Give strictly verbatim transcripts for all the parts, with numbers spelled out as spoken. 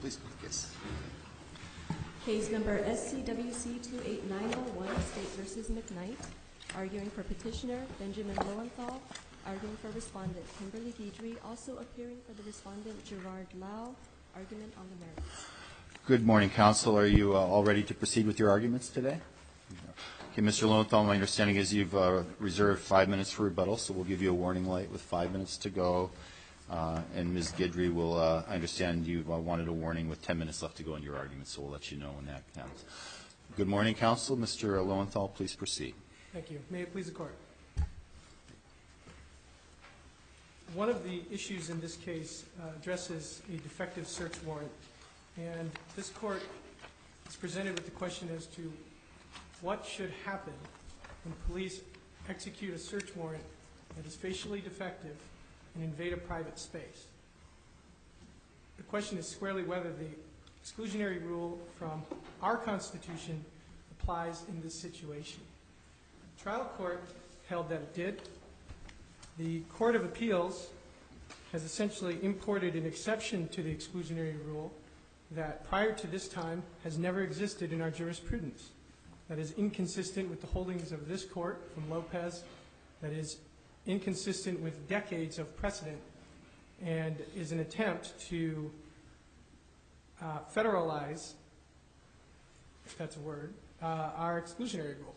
Please call the case. Case number S C W C two eight nine zero one, State v. McKnight. Arguing for petitioner, Benjamin Lowenthal. Arguing for respondent, Kimberly Guidry. Also appearing for the respondent, Gerard Lau. Argument on the merits. Good morning, counsel. Are you uh, all ready to proceed with your arguments today? Okay, Mister Lowenthal, my understanding is you've uh, reserved five minutes for rebuttal, so we'll give you a warning light with five minutes to go. Uh, and Miz Guidry will, uh, I understand you've uh, wanted a warning with ten minutes left to go in your argument, so we'll let you know when that counts. Good morning, counsel. Mister Lowenthal, please proceed. Thank you. May it please the Court. One of the issues in this case uh, addresses a defective search warrant, and this Court is presented with the question as to what should happen when police execute a search warrant that is facially defective and invade a private space. The question is squarely whether the exclusionary rule from our Constitution applies in this situation. The trial court held that it did. The Court of Appeals has essentially imported an exception to the exclusionary rule that prior to this time has never existed in our jurisprudence. That is inconsistent with the holdings of this court from Lopez, that is inconsistent with decades of precedent, and is an attempt to uh, federalize, if that's a word, uh, our exclusionary rule.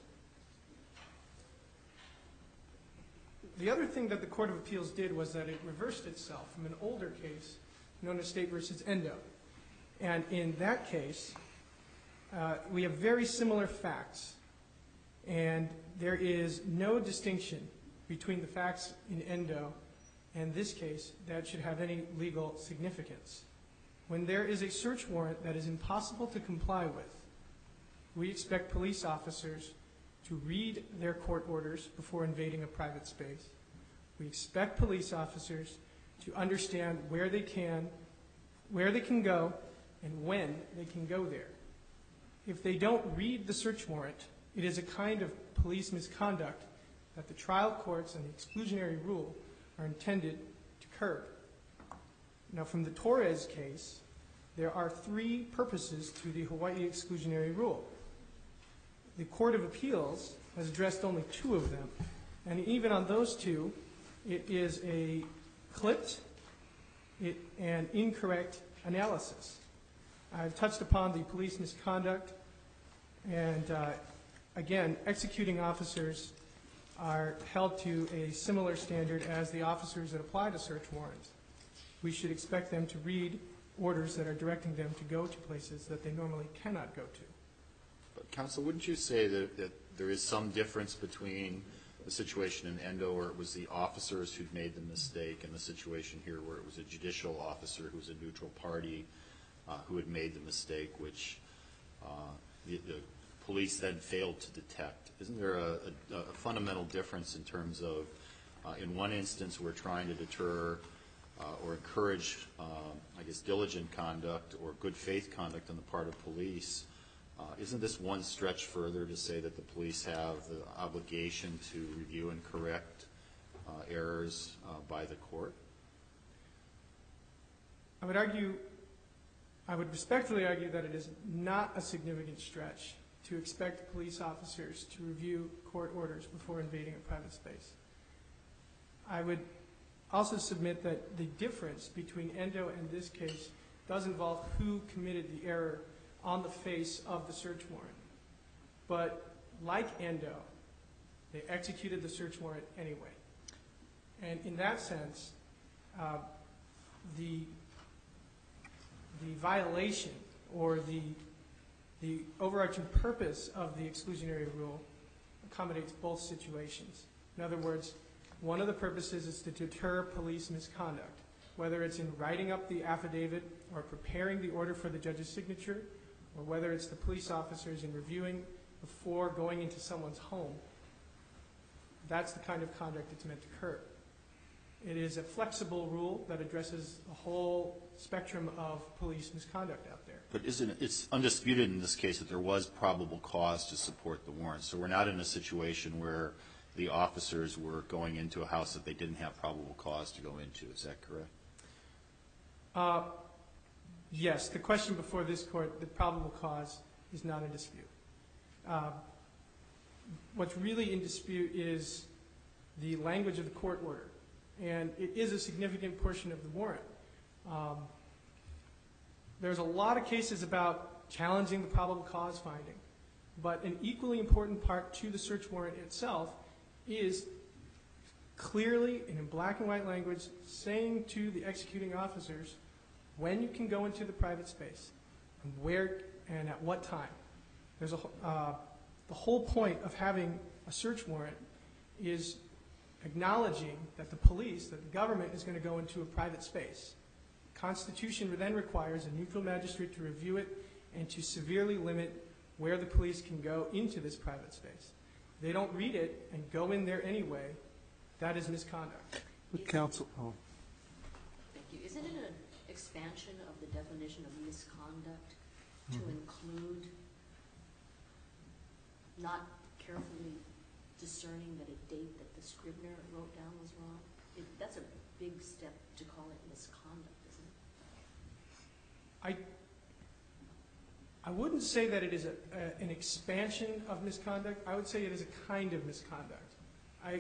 The other thing that the Court of Appeals did was that it reversed itself from an older case known as State v. Endo. And in that case, uh, we have very similar facts, and there is no distinction between the facts in Endo and this case that should have any legal significance. When there is a search warrant that is impossible to comply with, we expect police officers to read their court orders before invading a private space. We expect police officers to understand where they can, where they can go, and when they can go there. If they don't read the search warrant, it is a kind of police misconduct that the trial courts and the exclusionary rule are intended to curb. Now, from the Torres case, there are three purposes to the Hawaii exclusionary rule. The Court of Appeals has addressed only two of them, and even on those two, it is a clipped it, and incorrect analysis. I've touched upon the police misconduct, and uh, again, executing officers are held to a similar standard as the officers that apply to search warrants. We should expect them to read orders that are directing them to go to places that they normally cannot go to. But counsel, wouldn't you say that, that there is some difference between the situation in Endo where it was the officers who'd made the mistake and the situation here where it was a judicial officer who was a neutral party uh, who had made the mistake, which uh, the, the police then failed to detect? Isn't there a, a, a fundamental difference in terms of, uh, in one instance, we're trying to deter uh, or encourage, uh, I guess, diligent conduct or good faith conduct on the part of police? Uh, isn't this one stretch further to say that the police have the obligation to review and correct uh, errors uh, by the court? I would argue, I would respectfully argue that it is not a significant stretch to expect police officers to review court orders before invading a private space. I would also submit that the difference between Endo and this case does involve who committed the error on the face of the search warrant. But like Endo, they executed the search warrant anyway. And in that sense, uh, the, the violation or the The overarching purpose of the exclusionary rule accommodates both situations. In other words, one of the purposes is to deter police misconduct, whether it's in writing up the affidavit or preparing the order for the judge's signature, or whether it's the police officers in reviewing before going into someone's home. That's the kind of conduct it's meant to curb. It is a flexible rule that addresses a whole spectrum of police misconduct out there. But isn't it, it's undisputed in this case that there was probable cause to support the warrant. So we're not in a situation where the officers were going into a house that they didn't have probable cause to go into. Is that correct? Uh, Yes, the question before this court, the probable cause, is not in dispute. Uh, what's really in dispute is the language of the court order, and it is a significant portion of the warrant. Um, there's a lot of cases about challenging the probable cause finding, but an equally important part to the search warrant itself is clearly and in black and white language saying to the executing officers when you can go into the private space and where and at what time. There's a, uh, the whole point of having a search warrant is acknowledging that the police, that the government is going to go into a private space. Constitution then requires a neutral magistrate to review it and to severely limit where the police can go into this private space. They don't read it and go in there anyway. That is misconduct. But counsel, oh. Thank you. Isn't it an expansion of the definition of misconduct to Mhm. include not carefully discerning that a date that the Scribner wrote down was wrong? It, that's a big step to call it misconduct, isn't it? I, I wouldn't say that it is a, a, an expansion of misconduct. I would say it is a kind of misconduct. I,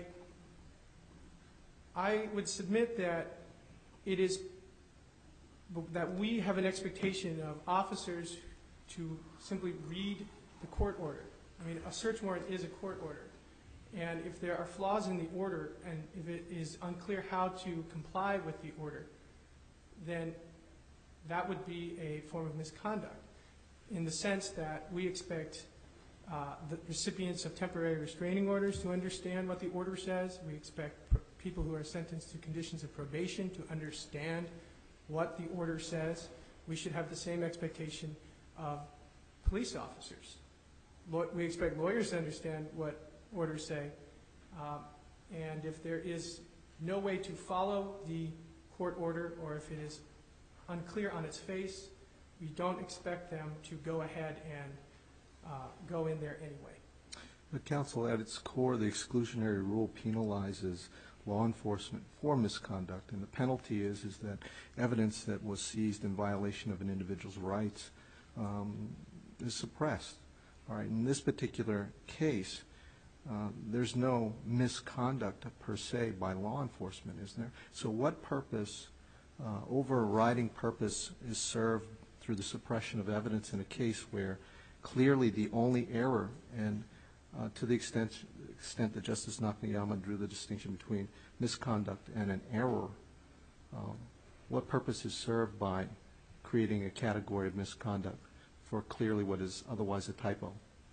I would submit that it is that we have an expectation of officers to simply read the court order. I mean, a search warrant is a court order. And if there are flaws in the order and if it is unclear how to comply with the order, then that would be a form of misconduct in the sense that we expect uh, the recipients of temporary restraining orders to understand what the order says. We expect pr- people who are sentenced to conditions of probation to understand what the order says. We should have the same expectation of police officers. Law- we expect lawyers to understand what orders say. Um, and if there is no way to follow the court order or if it is unclear on its face, we don't expect them to go ahead and uh, go in there anyway. But counsel, at its core, the exclusionary rule penalizes law enforcement for misconduct, and the penalty is is that evidence that was seized in violation of an individual's rights um, is suppressed. All right. In this particular case, uh, there's no misconduct per se by law enforcement, is there? So what purpose, uh, overriding purpose, is served through the suppression of evidence in a case where clearly the only error, and uh, to the extent extent that Justice Nakayama drew the distinction between misconduct and an error, um, what purpose is served by creating a category of misconduct for clearly what is otherwise a typo?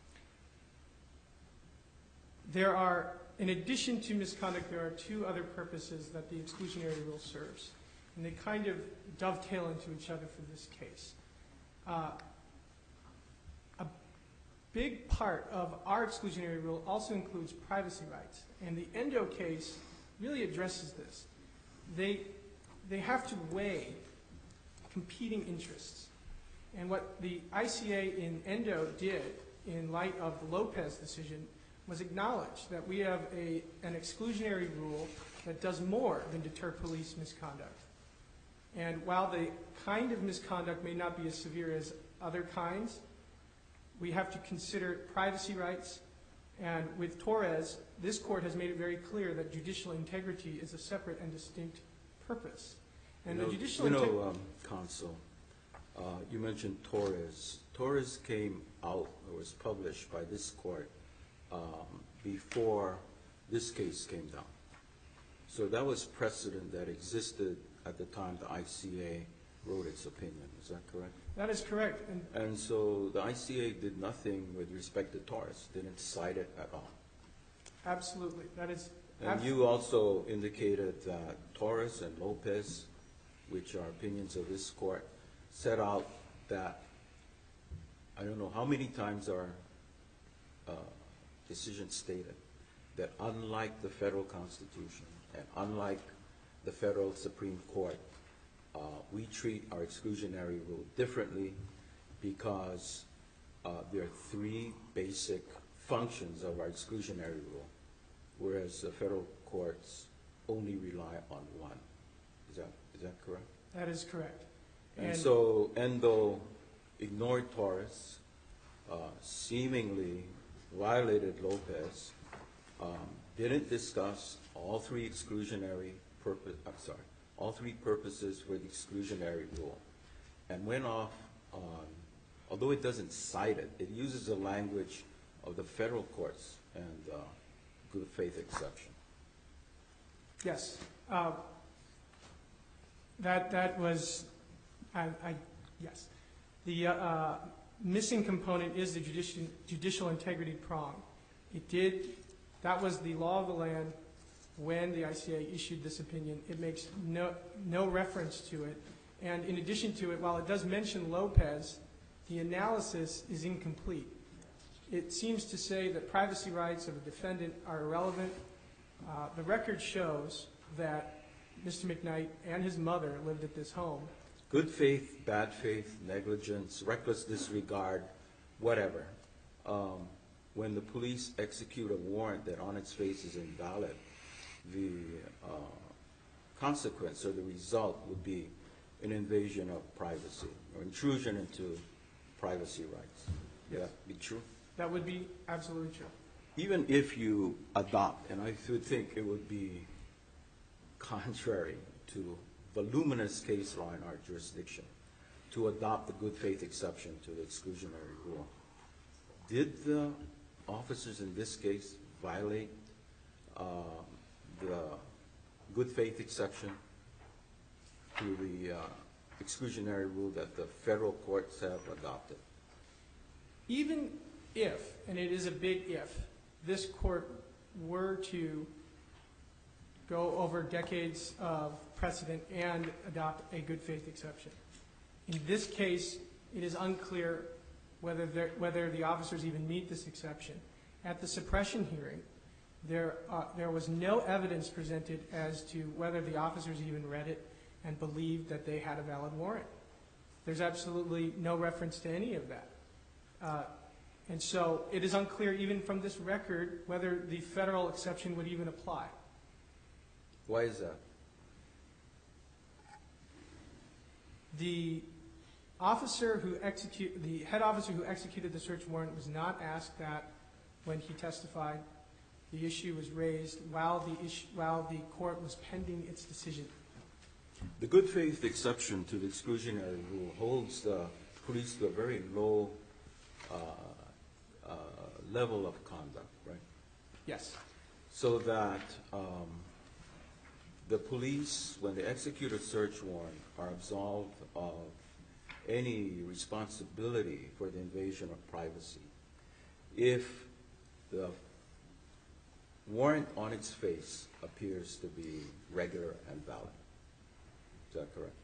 There are, in addition to misconduct, there are two other purposes that the exclusionary rule serves, and they kind of dovetail into each other for this case. Uh, a big part of our exclusionary rule also includes privacy rights, and the Endo case really addresses this. They, they have to weigh competing interests, and what the I C A in Endo did in light of the Lopez decision was acknowledge that we have a, an exclusionary rule that does more than deter police misconduct. And while the kind of misconduct may not be as severe as other kinds, we have to consider privacy rights. And with Torres, this court has made it very clear that judicial integrity is a separate and distinct purpose. And you know, the judicial you know, integ- um, counsel, uh, you mentioned Torres. Torres came out, or was published by this court um, before this case came down. So that was precedent that existed at the time the I C A wrote its opinion. Is that correct? That is correct. And And so the I C A did nothing with respect to Torres, didn't cite it at all. absolutely, that is. And abs- you also indicated that Torres and Lopez, which are opinions of this court, set out that, I don't know how many times our uh, decision stated that unlike the federal Constitution and unlike the federal Supreme Court, uh, we treat our exclusionary rule differently because uh, there are three basic functions of our exclusionary rule, whereas the federal courts only rely on one. Is that, is that correct? That is correct. And And- so Endo ignored Torres, uh, seemingly violated Lopez, um, didn't discuss all three exclusionary purpose, I'm sorry, all three purposes for the exclusionary rule, and went off on, although it doesn't cite it, it uses the language of the federal courts and uh, good faith exception. Yes. Uh, That, that was, I, I, yes. The uh, uh, missing component is the judicial, judicial integrity prong. It did, that was the law of the land when the I C A issued this opinion. It makes no, no reference to it. And in addition to it, while it does mention Lopez, the analysis is incomplete. It seems to say that privacy rights of a defendant are irrelevant. Uh, the record shows that Mister McKnight and his mother lived at this home. Good faith, bad faith, negligence, reckless disregard, whatever. Um, when the police execute a warrant that on its face is invalid, the uh, consequence or the result would be an invasion of privacy or intrusion into privacy rights. Would Yes. that be true? That would be absolutely true. Even if you adopt, and I would think it would be contrary to voluminous case law in our jurisdiction to adopt the good faith exception to the exclusionary rule. Did the officers in this case violate uh, the good faith exception to the uh, exclusionary rule that the federal courts have adopted? Even if, and it is a big if, this court were to go over decades of precedent and adopt a good faith exception. In this case, it is unclear whether, there, whether the officers even meet this exception. At the suppression hearing, there, uh, there was no evidence presented as to whether the officers even read it and believed that they had a valid warrant. There's absolutely no reference to any of that. Uh, and so it is unclear even from this record whether the federal exception would even apply. Why is that? The officer who execute, the head officer who executed the search warrant was not asked that when he testified. The issue was raised while the issue, while the court was pending its decision. The good faith exception to the exclusionary rule holds the police to a very low uh, uh, level of conduct, right? Yes. So that um, the police, when they execute a search warrant, are absolved of any responsibility for the invasion of privacy if the warrant on its face appears to be regular and valid. Is that correct?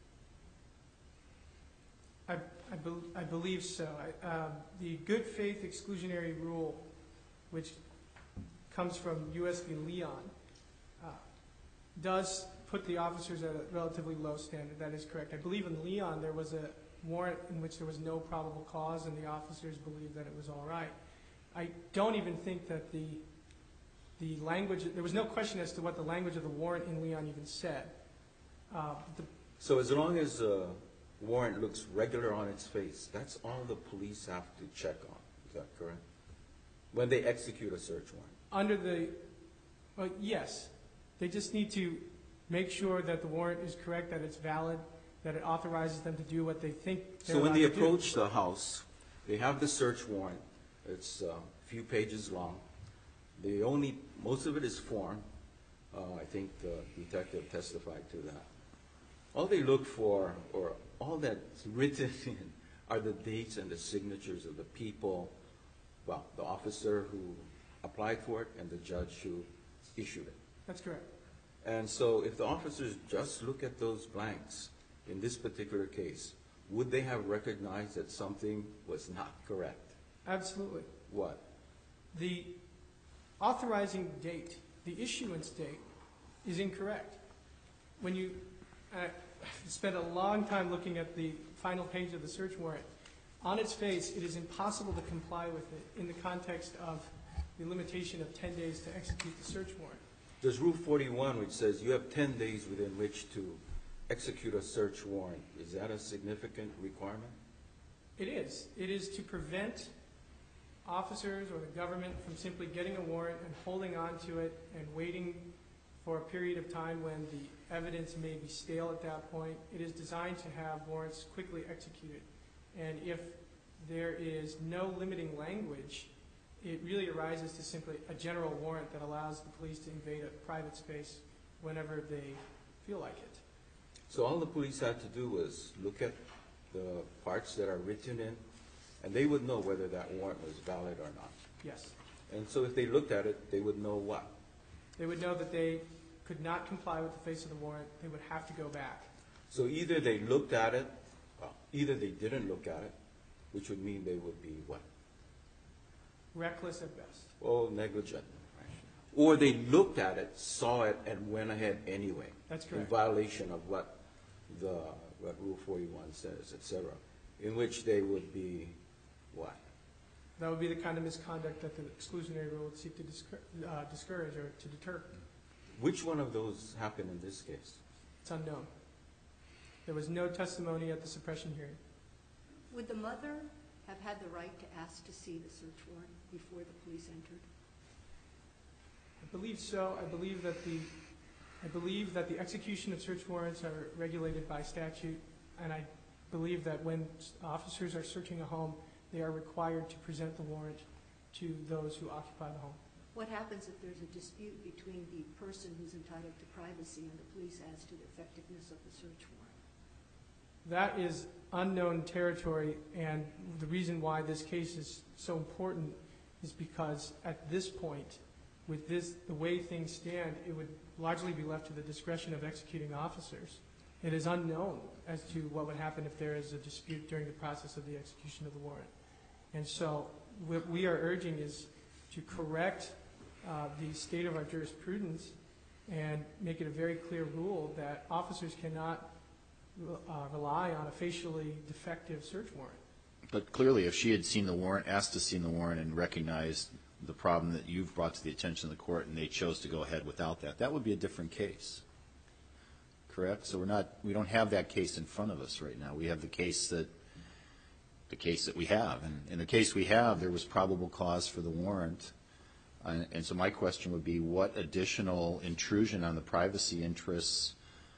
I, I, be, I believe so. I, um, the good faith exclusionary rule, which comes from U S v. Leon, uh, does put the officers at a relatively low standard. That is correct. I believe in Leon there was a warrant in which there was no probable cause and the officers believed that it was all right. I don't even think that the the language, there was no question as to what the language of the warrant in Leon even said. Uh, the, So as long as a warrant looks regular on its face, that's all the police have to check on. Is that correct? When they execute a search warrant. under the, well, yes, they just need to make sure that the warrant is correct, that it's valid, that it authorizes them to do what they think they're So when allowed they to do. approach the house, they have the search warrant. It's uh, a few pages long. The only, most of it is form. Uh, I think the detective testified to that. All they look for, or all that's written in, are the dates and the signatures of the people, well, the officer who applied for it and the judge who issued it. That's correct. And so if the officers just look at those blanks in this particular case, would they have recognized that something was not correct? Absolutely. What? The authorizing date, the issuance date, is incorrect. When you uh, spend a long time looking at the final page of the search warrant, on its face, it is impossible to comply with it in the context of the limitation of ten days to execute the search warrant. There's Rule forty-one, which says you have ten days within which to execute a search warrant, is that a significant requirement? It is. It is to prevent officers or the government from simply getting a warrant and holding on to it and waiting for a period of time when the evidence may be stale at that point. It is designed to have warrants quickly executed. And if there is no limiting language, it really arises to simply a general warrant that allows the police to invade a private space whenever they feel like it. So all the police had to do was look at the parts that are written in, and they would know whether that warrant was valid or not. Yes. And so if they looked at it, they would know what? They would know that they could not comply with the face of the warrant. They would have to go back. So either they looked at it, well, either they didn't look at it, which would mean they would be what? Reckless at best. Well, negligent. Or they looked at it, saw it, and went ahead anyway. That's In correct. violation of what the, what Rule forty-one says, et cetera, in which they would be what? That would be the kind of misconduct that the exclusionary rule would seek to discour- uh, discourage or to deter. Which one of those happened in this case? It's unknown. There was no testimony at the suppression hearing. Would the mother have had the right to ask to see the search warrant before the police entered? I believe so. I believe that the I believe that the execution of search warrants are regulated by statute, and I believe that when officers are searching a home, they are required to present the warrant to those who occupy the home. What happens if there's a dispute between the person who's entitled to privacy and the police as to the effectiveness of the search warrant? That is unknown territory, and the reason why this case is so important is because at this point, with this, the way things stand, it would largely be left to the discretion of executing officers. It is unknown as to what would happen if there is a dispute during the process of the execution of the warrant. And so what we are urging is to correct uh, the state of our jurisprudence and make it a very clear rule that officers cannot uh, rely on a facially defective search warrant. But clearly, if she had seen the warrant, asked to see the warrant, and recognized the problem that you've brought to the attention of the court, and they chose to go ahead without that, that would be a different case. Correct? So we're not, we don't have that case in front of us right now. We have the case that, the case that we have. And in the case we have, there was probable cause for the warrant. Uh, and so my question would be, what additional intrusion on the privacy interests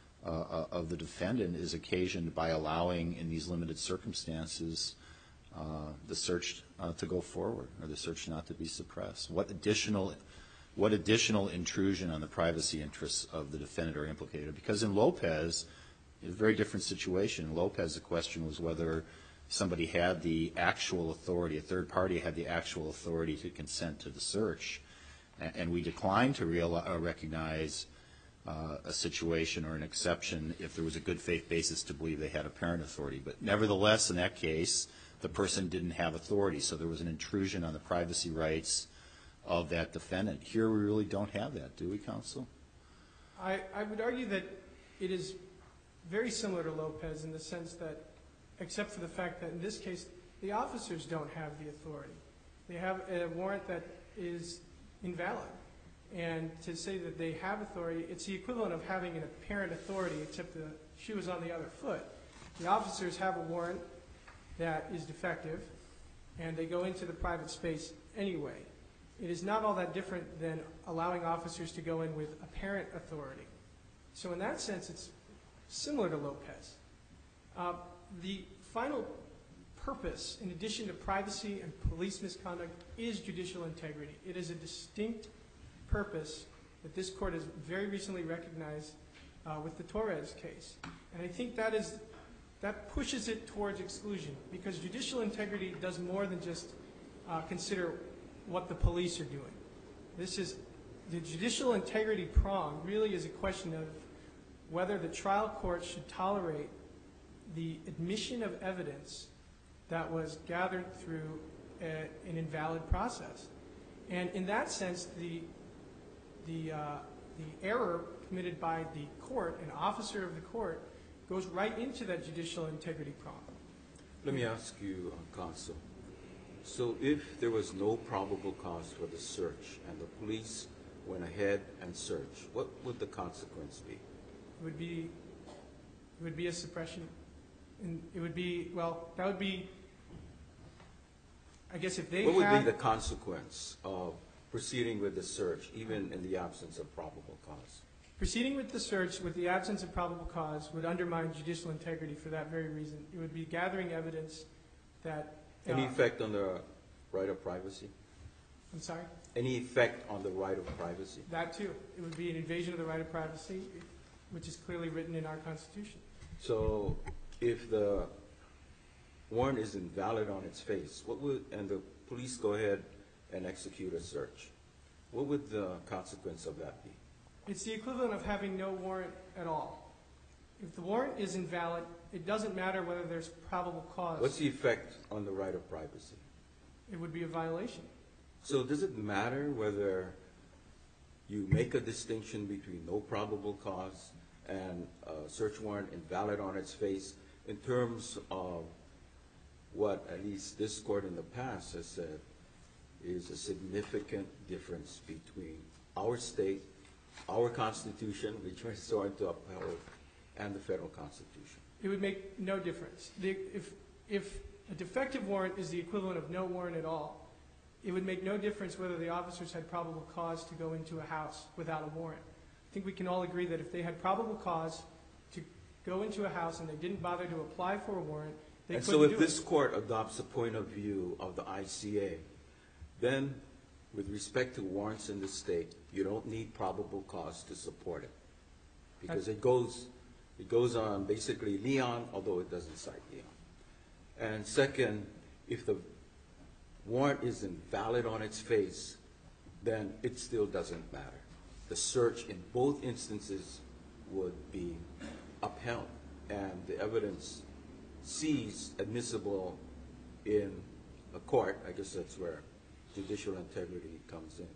uh, of the defendant is occasioned by allowing, in these limited circumstances, uh, the search uh, to go forward, or the search not to be suppressed? What additional, what additional intrusion on the privacy interests of the defendant are implicated? Because in Lopez, it's a very different situation. In Lopez, the question was whether somebody had the actual authority, a third party had the actual authority to consent to the search. And we declined to real, uh, recognize uh, a situation or an exception if there was a good faith basis to believe they had apparent authority. But nevertheless, in that case, the person didn't have authority, so there was an intrusion on the privacy rights of that defendant. Here we really don't have that, do we, counsel? I, I would argue that it is very similar to Lopez in the sense that, except for the fact that in this case, the officers don't have the authority. They have a warrant that is invalid. And to say that they have authority, it's the equivalent of having an apparent authority, except the shoe is on the other foot. The officers have a warrant that is defective, and they go into the private space anyway. It is not all that different than allowing officers to go in with apparent authority. So in that sense, it's similar to Lopez. Uh, the final purpose, in addition to privacy and police misconduct, is judicial integrity. It is a distinct purpose that this court has very recently recognized uh, with the Torres case. And I think that is that pushes it towards exclusion, because judicial integrity does more than just uh, consider what the police are doing. This is the judicial integrity prong really is a question of whether the trial court should tolerate the admission of evidence that was gathered through a, an invalid process. And in that sense, the the uh, the error committed by the court, an officer of the court, goes right into that judicial integrity prong. Let me ask you, uh, counsel. So if there was no probable cause for the search and the police went ahead and searched, what would the consequence be? It would be It would be a suppression, and it would be, well, that would be, I guess if they What would be had, the consequence of proceeding with the search, even in the absence of probable cause? proceeding with the search with the absence of probable cause would undermine judicial integrity for that very reason. It would be gathering evidence that. Any uh, effect on the right of privacy? I'm sorry? Any effect on the right of privacy? That too. It would be an invasion of the right of privacy, which is clearly written in our Constitution. So if the warrant is invalid on its face, what would, and the police go ahead and execute a search, what would the consequence of that be? It's the equivalent of having no warrant at all. If the warrant is invalid, it doesn't matter whether there's probable cause. What's the effect on the right of privacy? It would be a violation. So does it matter whether you make a distinction between no probable cause and a search warrant invalid on its face in terms of what at least this court in the past has said is a significant difference between our state, our Constitution, which we're sworn to uphold, and the federal Constitution? It would make no difference. The, if, if a defective warrant is the equivalent of no warrant at all, it would make no difference whether the officers had probable cause to go into a house without a warrant. I think we can all agree that if they had probable cause to go into a house and they didn't bother to apply for a warrant, they And couldn't so do if this it. court adopts the point of view of the I C A, then with respect to warrants in the state, you don't need probable cause to support it. Because it goes, it goes on basically Leon, although it doesn't cite Leon. And second, if the warrant is invalid on its face, then it still doesn't matter. The search in both instances would be upheld, and the evidence seized admissible in a court. I guess that's where judicial integrity comes in.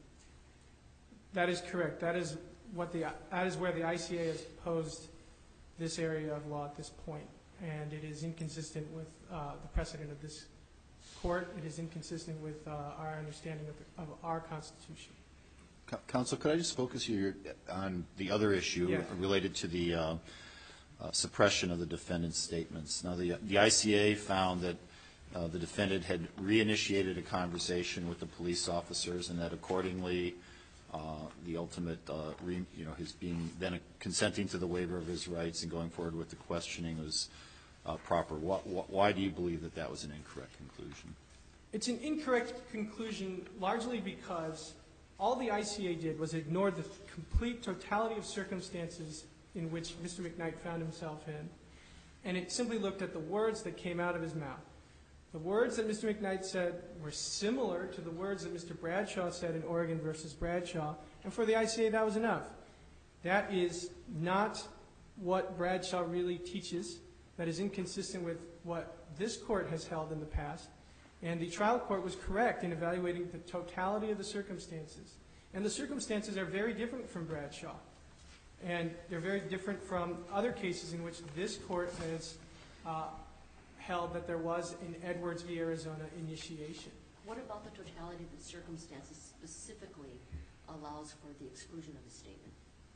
That is correct. That is what the that is where the I C A has posed this area of law at this point, and it is inconsistent with uh, the precedent of this court. It is inconsistent with uh, our understanding of, the, of our Constitution. Co- Counsel, could I just focus here on the other issue Yeah. related to the uh, uh, suppression of the defendant's statements? Now, the, the I C A found that uh, the defendant had reinitiated a conversation with the police officers, and that accordingly, uh, the ultimate, uh, re, you know, his being then a, consenting to the waiver of his rights and going forward with the questioning was uh, proper. Why, why do you believe that that was an incorrect conclusion? It's an incorrect conclusion largely because all the I C A did was ignore the complete totality of circumstances in which Mister McKnight found himself in, and it simply looked at the words that came out of his mouth. The words that Mister McKnight said were similar to the words that Mister Bradshaw said in Oregon versus Bradshaw, and for the I C A that was enough. That is not what Bradshaw really teaches. That is inconsistent with what this court has held in the past. And the trial court was correct in evaluating the totality of the circumstances. And the circumstances are very different from Bradshaw. And they're very different from other cases in which this court has uh, held that there was an Edwards v. Arizona initiation. What about the totality of the circumstances specifically allows for the exclusion of the statement?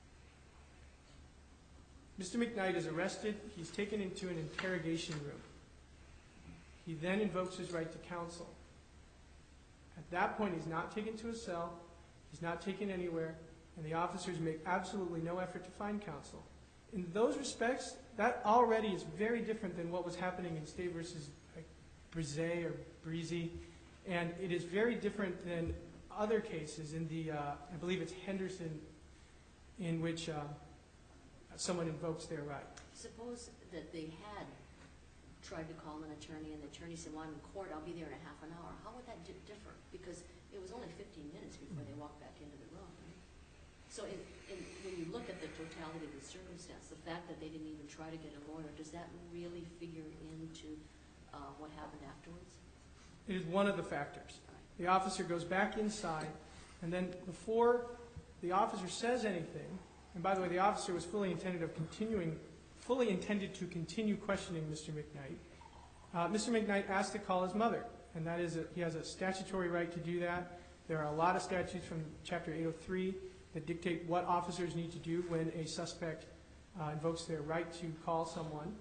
Mister McKnight is arrested. He's taken into an interrogation room. He then invokes his right to counsel. At that point, he's not taken to a cell, he's not taken anywhere, and the officers make absolutely no effort to find counsel. In those respects, that already is very different than what was happening in State versus like, Brise or Breezy, and it is very different than other cases in the, uh, I believe it's Henderson, in which uh, someone invokes their right. Suppose that they had tried to call an attorney, and the attorney said, well, I'm in court, I'll be there in a half an hour. How would that di- differ? Because it was only fifteen minutes before they walked back into the room, right? So in, in, when you look at the totality of the circumstance, the fact that they didn't even try to get a lawyer, does that really figure into uh, what happened afterwards? It is one of the factors. The officer goes back inside, and then before the officer says anything, and by the way, the officer was fully intended of continuing fully intended to continue questioning Mister McKnight. Uh, Mister McKnight asked to call his mother, and that is a, he has a statutory right to do that. There are a lot of statutes from Chapter eight oh three that dictate what officers need to do when a suspect uh, invokes their right to call someone.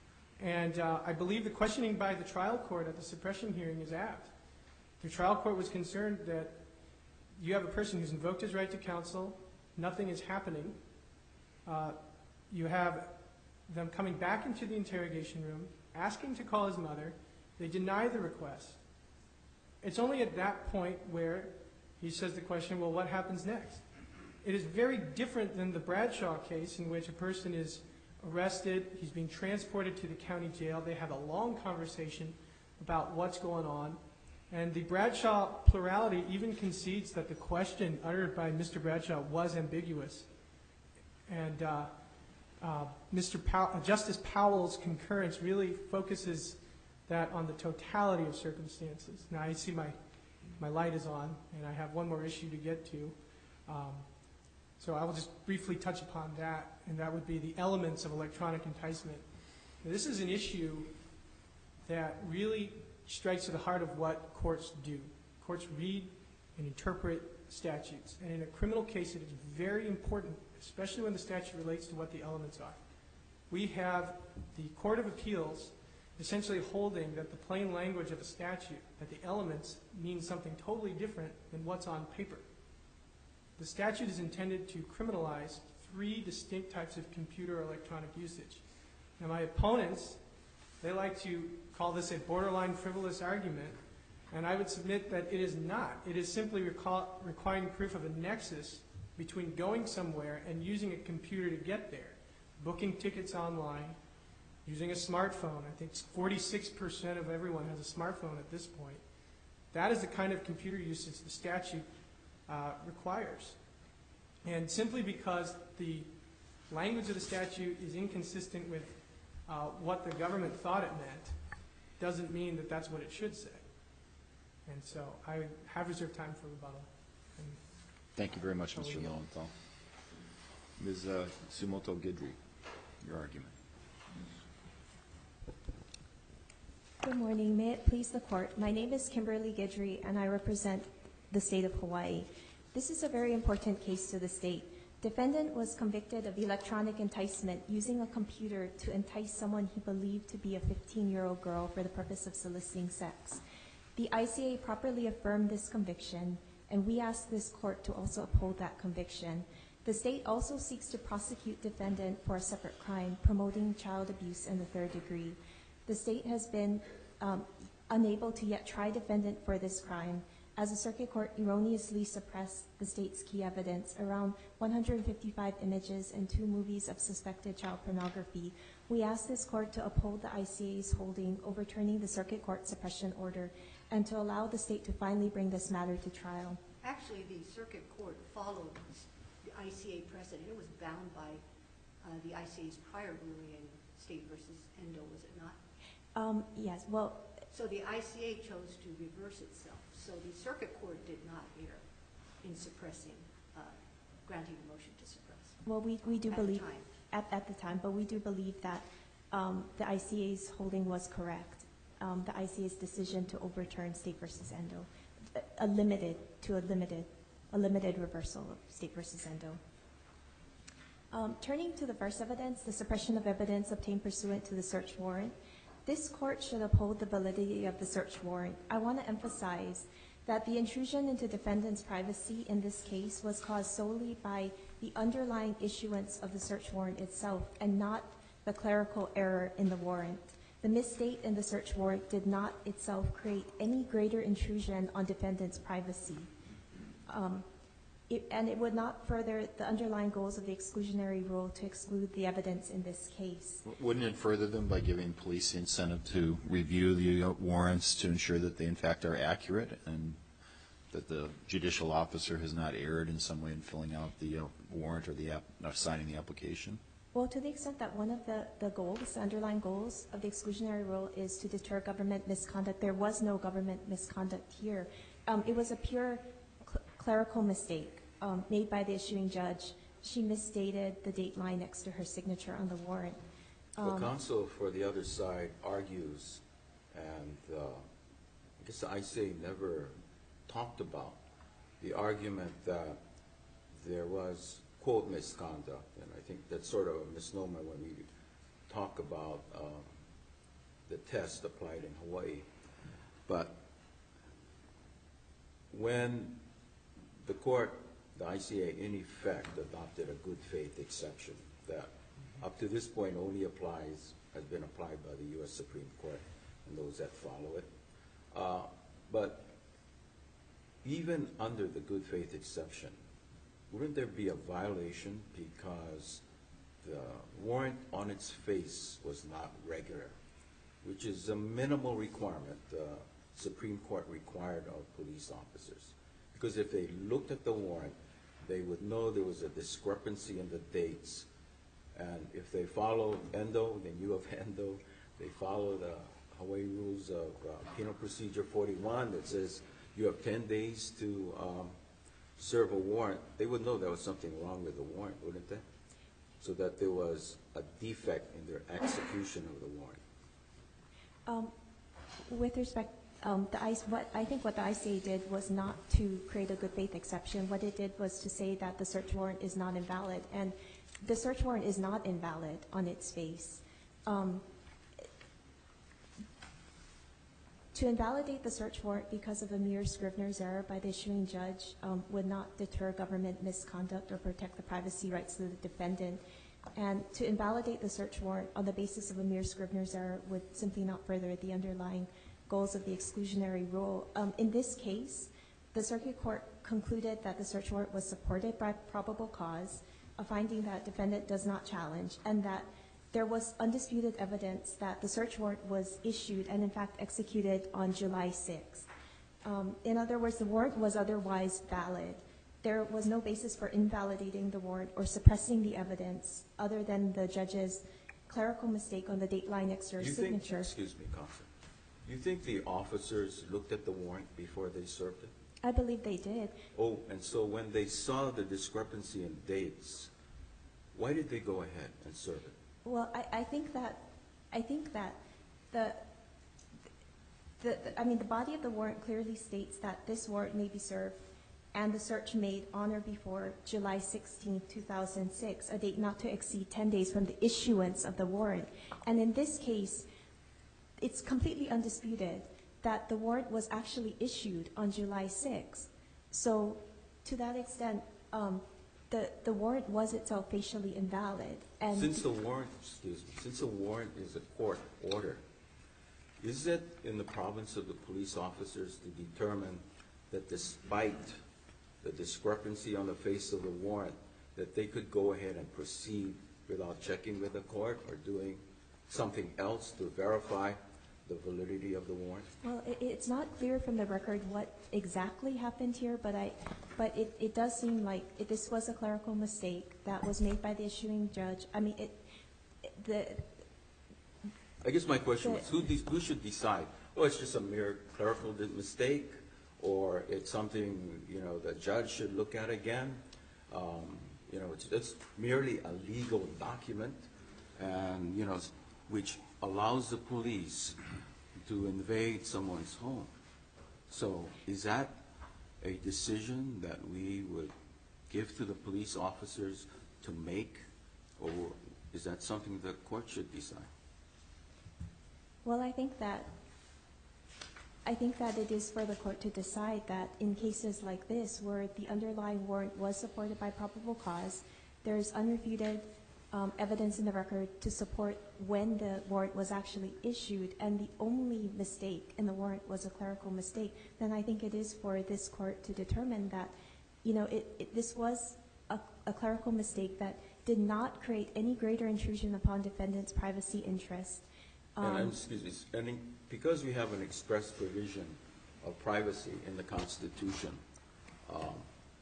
And uh, I believe the questioning by the trial court at the suppression hearing is apt. The trial court was concerned that you have a person who's invoked his right to counsel, nothing is happening. Uh, you have them coming back into the interrogation room, asking to call his mother. They deny the request. It's only at that point where he says the question, well, what happens next? It is very different than the Bradshaw case in which a person is arrested, he's being transported to the county jail, they have a long conversation about what's going on, and the Bradshaw plurality even concedes that the question uttered by Mister Bradshaw was ambiguous. And uh, uh, Mister Pow- Justice Powell's concurrence really focuses that on the totality of circumstances. Now I see my, my light is on, and I have one more issue to get to. Um, so I will just briefly touch upon that, and that would be the elements of electronic enticement. Now, this is an issue that really strikes to the heart of what courts do. Courts read and interpret statutes, and in a criminal case it is very important, especially when the statute relates to what the elements are. We have the Court of Appeals essentially holding that the plain language of a statute, that the elements mean something totally different than what's on paper. The statute is intended to criminalize three distinct types of computer or electronic usage. Now my opponents, they like to call this a borderline frivolous argument, and I would submit that it is not. It is simply recall, requiring proof of a nexus between going somewhere and using a computer to get there, booking tickets online, using a smartphone. I think forty-six percent of everyone has a smartphone at this point. That is the kind of computer usage the statute uh, requires. And simply because the language of the statute is inconsistent with uh, what the government thought it meant doesn't mean that that's what it should say. And so I have reserved time for rebuttal. And Thank you very much, Mister Lowenthal. Miz Uh, Sumoto Gidry, your argument. Good morning. May it please the court. My name is Kimberly Gidry, and I represent the state of Hawaii. This is a very important case to the state. Defendant was convicted of electronic enticement using a computer to entice someone he believed to be a fifteen-year-old girl for the purpose of soliciting sex. The I C A properly affirmed this conviction, and we ask this court to also uphold that conviction. The state also seeks to prosecute defendant for a separate crime, promoting child abuse in the third degree. The state has been um, unable to yet try defendant for this crime, as the circuit court erroneously suppressed the state's key evidence, around one hundred fifty-five images and two movies of suspected child pornography. We ask this court to uphold the I C A's holding, overturning the circuit court suppression order, and to allow the state to finally bring this matter to trial. Actually, the circuit court followed the I C A precedent. It was bound by uh, the I C A's prior ruling in State versus Endo, was it not? Um, yes, well, So the I C A chose to reverse itself. So the circuit court did not err in suppressing, uh, granting the motion to suppress. well, we, we do At the believe time. At, at the time, but we do believe that um, the I C A's holding was correct. Um, the I C A's decision to overturn State versus Endo, a, a limited to a limited, a limited reversal of State versus Endo. Um, turning to the first evidence, the suppression of evidence obtained pursuant to the search warrant. This court should uphold the validity of the search warrant. I want to emphasize that the intrusion into defendant's privacy in this case was caused solely by the underlying issuance of the search warrant itself and not the clerical error in the warrant. The misstate in the search warrant did not itself create any greater intrusion on defendant's privacy. Um, It, and it would not further the underlying goals of the exclusionary rule to exclude the evidence in this case. Wouldn't it further them by giving police the incentive to review the uh, warrants to ensure that they in fact are accurate and that the judicial officer has not erred in some way in filling out the uh, warrant or the app, uh, signing the application? Well, to the extent that one of the, the goals, the underlying goals of the exclusionary rule is to deter government misconduct, there was no government misconduct here. Um, it was a pure cl- clerical mistake. Um, made by the issuing judge. She misstated the date line next to her signature on the warrant. Um, Well, counsel for the other side argues, and uh, I guess I say never talked about, the argument that there was quote misconduct, and I think that's sort of a misnomer when we talk about um, the test applied in Hawaii. But when the court, the I C A, in effect adopted a good faith exception that up to this point only applies, has been applied by the U S Supreme Court and those that follow it. Uh, but even under the good faith exception, wouldn't there be a violation because the warrant on its face was not regular, which is a minimal requirement the Supreme Court required of police officers? Because if they looked at the warrant, they would know there was a discrepancy in the dates. And if they follow Endo, then you have Endo, they follow the Hawaii rules of uh, Penal Procedure forty-one that says you have ten days to um, serve a warrant, they would know there was something wrong with the warrant, wouldn't they? So that there was a defect in their execution of the warrant. Um, with respect, um, the I, what I think what the I C A did was not to create a good faith exception. What it did was to say that the search warrant is not invalid, and the search warrant is not invalid on its face. Um, to invalidate the search warrant because of a mere Scrivener's error by the issuing judge um, would not deter government misconduct or protect the privacy rights of the defendant. And to invalidate the search warrant on the basis of a mere Scrivener's error would simply not further the underlying goals of the exclusionary rule. Um, in this case, the circuit court concluded that the search warrant was supported by probable cause, a finding that defendant does not challenge, and that there was undisputed evidence that the search warrant was issued and in fact executed on July sixth. Um, in other words, the warrant was otherwise valid. There was no basis for invalidating the warrant or suppressing the evidence other than the judge's clerical mistake on the dateline extra Do you signature. Think, excuse me, Counsel. Do you think the officers looked at the warrant before they served it? I believe they did. Oh, and so when they saw the discrepancy in dates, why did they go ahead and serve it? Well, I, I think that I think that the, the the I mean the body of the warrant clearly states that this warrant may be served and the search made on or before July sixteenth, two thousand six, a date not to exceed ten days from the issuance of the warrant. And in this case, it's completely undisputed that the warrant was actually issued on July sixth. So to that extent, um, the, the warrant was itself facially invalid. And since the warrant, excuse me, since the warrant is a court order, is it in the province of the police officers to determine that despite the discrepancy on the face of the warrant, that they could go ahead and proceed without checking with the court or doing something else to verify the validity of the warrant? Well, it, it's not clear from the record what exactly happened here, but I, but it, it does seem like it, this was a clerical mistake that was made by the issuing judge. I mean, it, it the. I guess my question the, was, who, de- who should decide? Oh, it's just a mere clerical mistake, or it's something, you know, the judge should look at again. Um, you know, it's, it's merely a legal document, and, you know, which allows the police to invade someone's home. So is that a decision that we would give to the police officers to make, or is that something the court should decide? Well, I think that I think that it is for the court to decide that in cases like this, where the underlying warrant was supported by probable cause, there is unrefuted um, evidence in the record to support when the warrant was actually issued, and the only mistake in the warrant was a clerical mistake, then I think it is for this court to determine that, you know, it, it, this was a, a clerical mistake that did not create any greater intrusion upon defendant's privacy interest. Um, and, and excuse me, and in, because we have an express provision of privacy in the Constitution, um,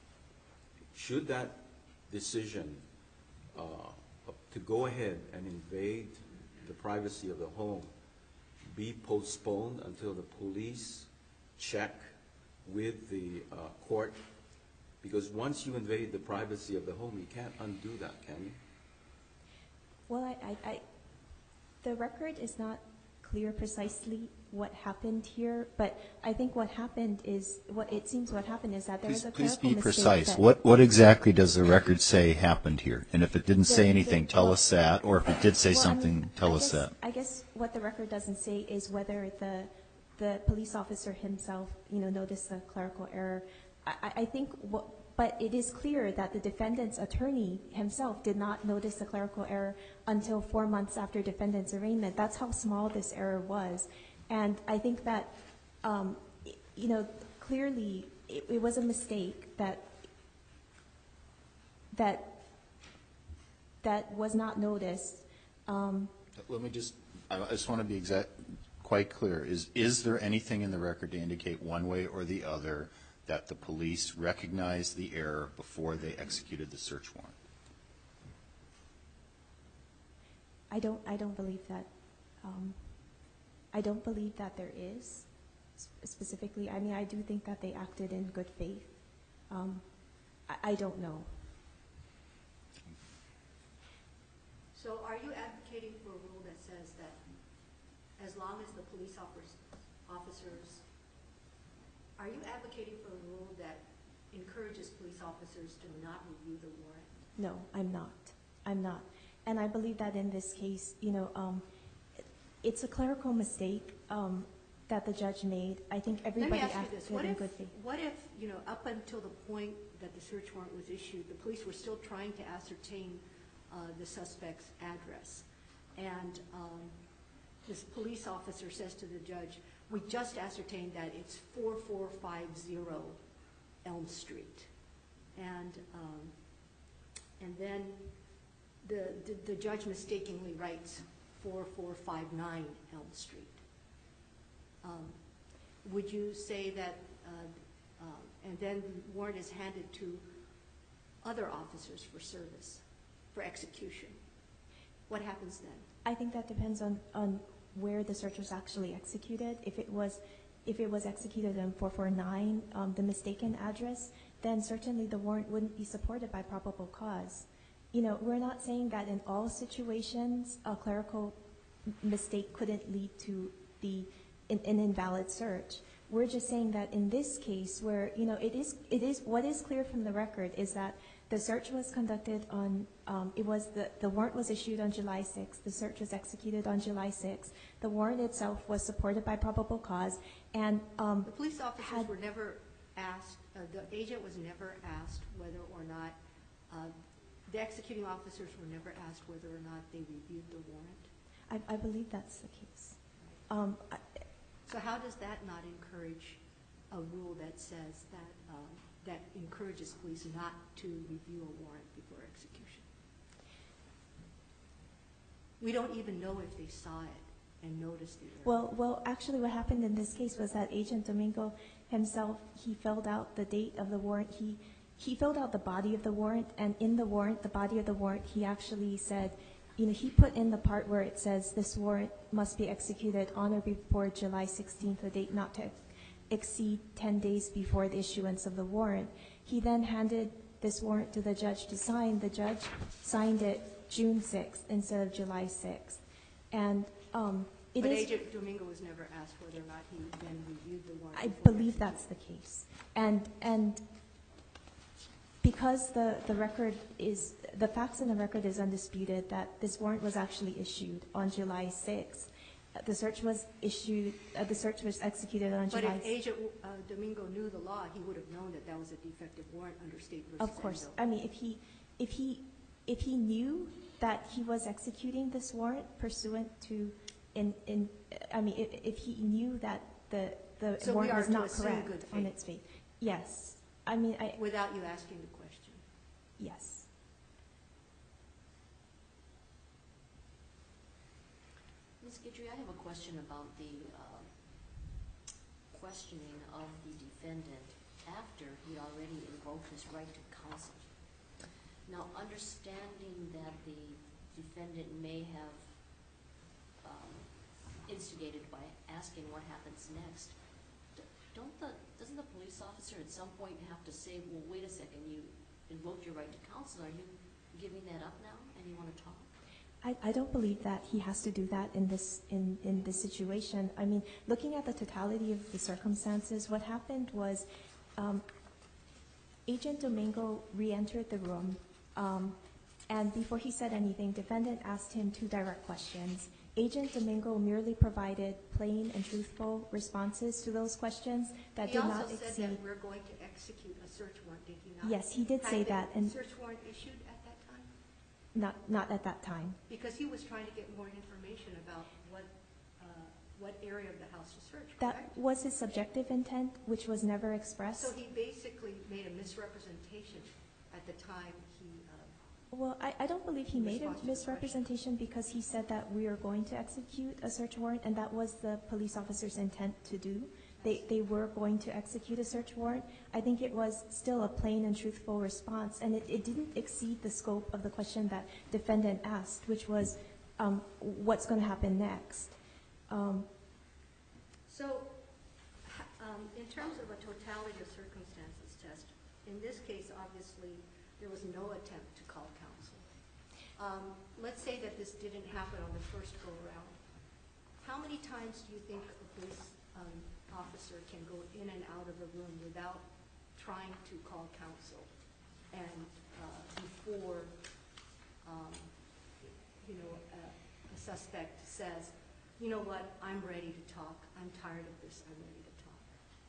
should that decision uh, to go ahead and invade the privacy of the home be postponed until the police check with the uh, court? Because once you invade the privacy of the home, you can't undo that, can you? Well, I, I, I, the record is not clear precisely what happened here, but I think what happened is, what it seems what happened is that there was Please, a please clerical be mistake. precise. that- What, what exactly does the record say happened here? And if it didn't say The- anything, the- tell well- us that, or if it did say Well, I mean, something, tell I us guess- that. I guess what the record doesn't say is whether the, the police officer himself, you know, noticed the clerical error. I, I- I think what, but it is clear that the defendant's attorney himself did not notice the clerical error until four months after defendant's arraignment. That's how small this error was. And I think that, um, y- you know, clearly it, it was a mistake that, that, that was not noticed. Um, Let me just, I I just want to be exact, quite clear. Is, is there anything in the record to indicate one way or the other that the police recognized the error before they executed the search warrant? I don't, I don't believe that, um, I don't believe that there is sp- specifically. I mean, I do think that they acted in good faith. Um, I, I don't know. So are you advocating for a rule that says that as long as the police officers, officers, are you advocating for a rule that encourages police officers to not review the warrant? No, I'm not. I'm not. And I believe that in this case, you know, um, it's a clerical mistake um, that the judge made. I think everybody Let me ask you acted this. What in if, good faith. what if, you know, up until the point that the search warrant was issued, the police were still trying to ascertain uh, the suspect's address? And um, this police officer says to the judge, we just ascertained that it's four four five zero Elm Street. And, um, and then the, the, the judge mistakenly writes four four five nine Elm Street. Um, would you say that, uh, uh, and then the warrant is handed to other officers for service, for execution? What happens then? I think that depends on, on where the search was actually executed. If it was, if it was executed on four four nine, um, the mistaken address, then certainly the warrant wouldn't be supported by probable cause. You know, we're not saying that in all situations a clerical m- mistake couldn't lead to the an, an invalid search. We're just saying that in this case, where you know it is, it is what is clear from the record is that the search was conducted on. Um, it was the the warrant was issued on July sixth. The search was executed on July sixth. The warrant itself was supported by probable cause, and um, The police officers had- were never asked, uh, the agent was never asked whether or not, uh, the executing officers were never asked whether or not they reviewed the warrant. I, I believe that's the case. Um, I, So how does that not encourage a rule that says that, um, that encourages police not to review a warrant before execution? We don't even know if they saw it and noticed the error. Well, well, actually, what happened in this case was that Agent Domingo himself, he filled out the date of the warrant. He he filled out the body of the warrant, and in the warrant, the body of the warrant, he actually said, you know, he put in the part where it says this warrant must be executed on or before July sixteenth, a date not to exceed ten days before the issuance of the warrant. He then handed this warrant to the judge to sign. The judge signed it June sixth instead of July sixth. And um, it But is, Agent Domingo was never asked whether or not he then reviewed the warrant. I before believe execution. that's the case. And, and because the, the record is, the facts in the record is undisputed that this warrant was actually issued on July sixth. Uh, The search was issued, uh, the search was executed on But July if Agent uh, Domingo knew the law, he would have known that that was a defective warrant under State versus Of course. Endo. I mean, if he, if he, if he knew that he was executing this warrant pursuant to, in, in, I mean, if, if he knew that the, the So we warrant are was to not assume correct good on faith. its face. Yes. I mean, I, Without you asking the question. yes. Miz Guidry, I have a question about the uh, questioning of the defendant after he already invoked his right to counsel. Now, understanding that the defendant may have um, instigated by asking what happens next, d- don't the, doesn't the police officer at some point have to say, well, wait a second, you invoked your right to counsel, are you giving that up now and you want to talk? I, I don't believe that he has to do that in this in, in this situation. I mean, looking at the totality of the circumstances, what happened was um, Agent Domingo re-entered the room, um, and before he said anything, defendant asked him two direct questions. Agent Domingo merely provided plain and truthful responses to those questions that did not exceed. He also said that we're going to execute a search warrant, did he not? Yes, he did say Had that, the and search warrant issued at that time? not not at that time. Because he was trying to get more information about what, uh, what area of the house to search, That correct? was his subjective intent, which was never expressed. So he basically made a misrepresentation at the time he, uh, Well, I, I don't believe he In made a response to the misrepresentation because he said that we are going to execute a search warrant, and that was the police officer's intent to do. They, they were going to execute a search warrant. I think it was still a plain and truthful response, and it, it didn't exceed the scope of the question that defendant asked, which was, um, what's going to happen next? Um, So, ha- um, in terms of a totality of circumstances test, in this case, obviously, there was no attempt to call counsel. Um, let's say that this didn't happen on the first go-around. How many times do you think a police um, officer can go in and out of a room without trying to call counsel? And uh, before, um, you know, a, a suspect says, you know what, I'm ready to talk. I'm tired of this. I'm ready to talk.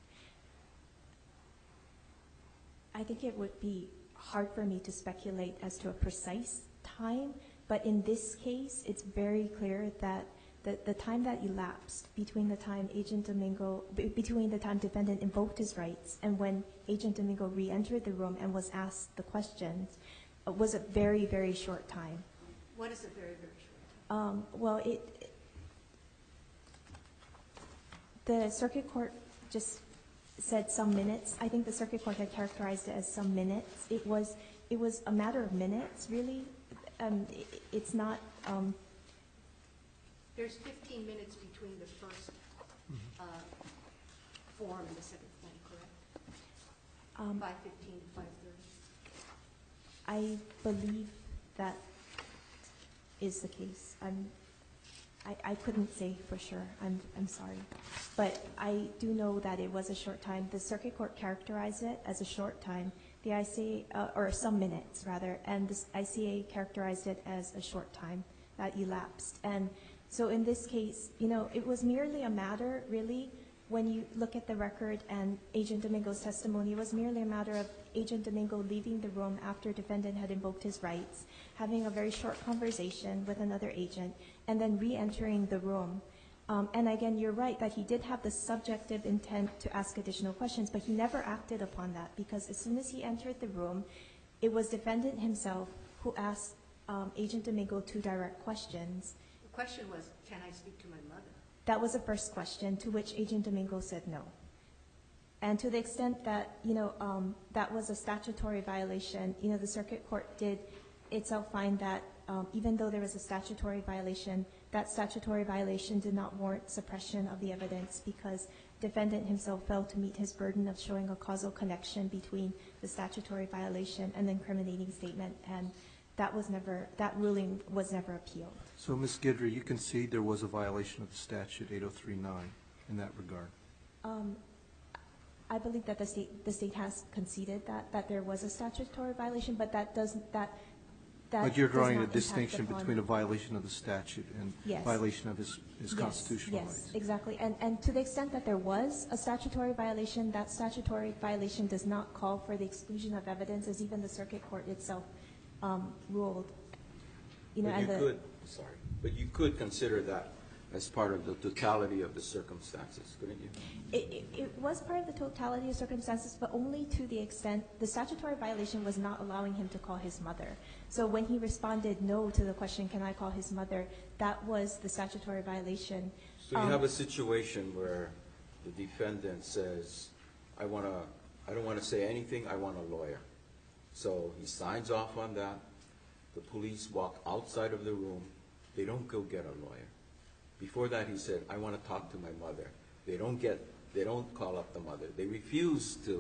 I think it would be hard for me to speculate as to a precise time, but in this case, it's very clear that the, the time that elapsed between the time Agent Domingo, b- between the time defendant invoked his rights and when Agent Domingo re-entered the room and was asked the questions uh, was a very, very short time. What is a very, very short time? Um, well, it, it, the circuit court just said some minutes. I think the circuit court had characterized it as some minutes. It was, it was a matter of minutes, really. Um, it, it's not. Um, There's fifteen minutes between the first uh, form and the second form, correct? um, five fifteen to five thirty. I believe that is the case. I'm, I, I couldn't say for sure. I'm, I'm sorry. But I do know that it was a short time. The circuit court characterized it as a short time. The I C A, uh, or some minutes rather, and the I C A characterized it as a short time that elapsed. And so in this case, you know, it was merely a matter, really, when you look at the record and Agent Domingo's testimony, it was merely a matter of Agent Domingo leaving the room after defendant had invoked his rights, having a very short conversation with another agent, and then re-entering the room. Um, and again, you're right that he did have the subjective intent to ask additional questions, but he never acted upon that because as soon as he entered the room, it was defendant himself who asked um, Agent Domingo two direct questions. The question was, can I speak to my mother? That was the first question, to which Agent Domingo said no. And to the extent that, you know, um, that was a statutory violation, you know, the circuit court did itself find that um, even though there was a statutory violation, that statutory violation did not warrant suppression of the evidence because defendant himself failed to meet his burden of showing a causal connection between the statutory violation and the incriminating statement, and that was never, that ruling was never appealed. So, Miz Guidry, you concede there was a violation of the statute eight oh three nine in that regard? Um, I believe that the state, the state has conceded that, that there was a statutory violation, but that doesn't, that, that But you're does drawing a not impact distinction upon- between a violation of the statute and Yes. violation of his, his Yes, constitutional yes, rights. exactly. And, and to the extent that there was a statutory violation, that statutory violation does not call for the exclusion of evidence, as even the circuit court itself um, ruled. You know, But you and the, could, sorry, but you could consider that as part of the totality of the circumstances, couldn't you? It, it, it was part of the totality of circumstances, but only to the extent the statutory violation was not allowing him to call his mother. So when he responded no to the question, can I call his mother, that was the statutory violation. So you Um, have a situation where the defendant says, I want to, I don't want to say anything, I want a lawyer. So he signs off on that. The police walk outside of the room. They don't go get a lawyer. Before that, he said, I want to talk to my mother. They don't get, they don't call up the mother. They refuse to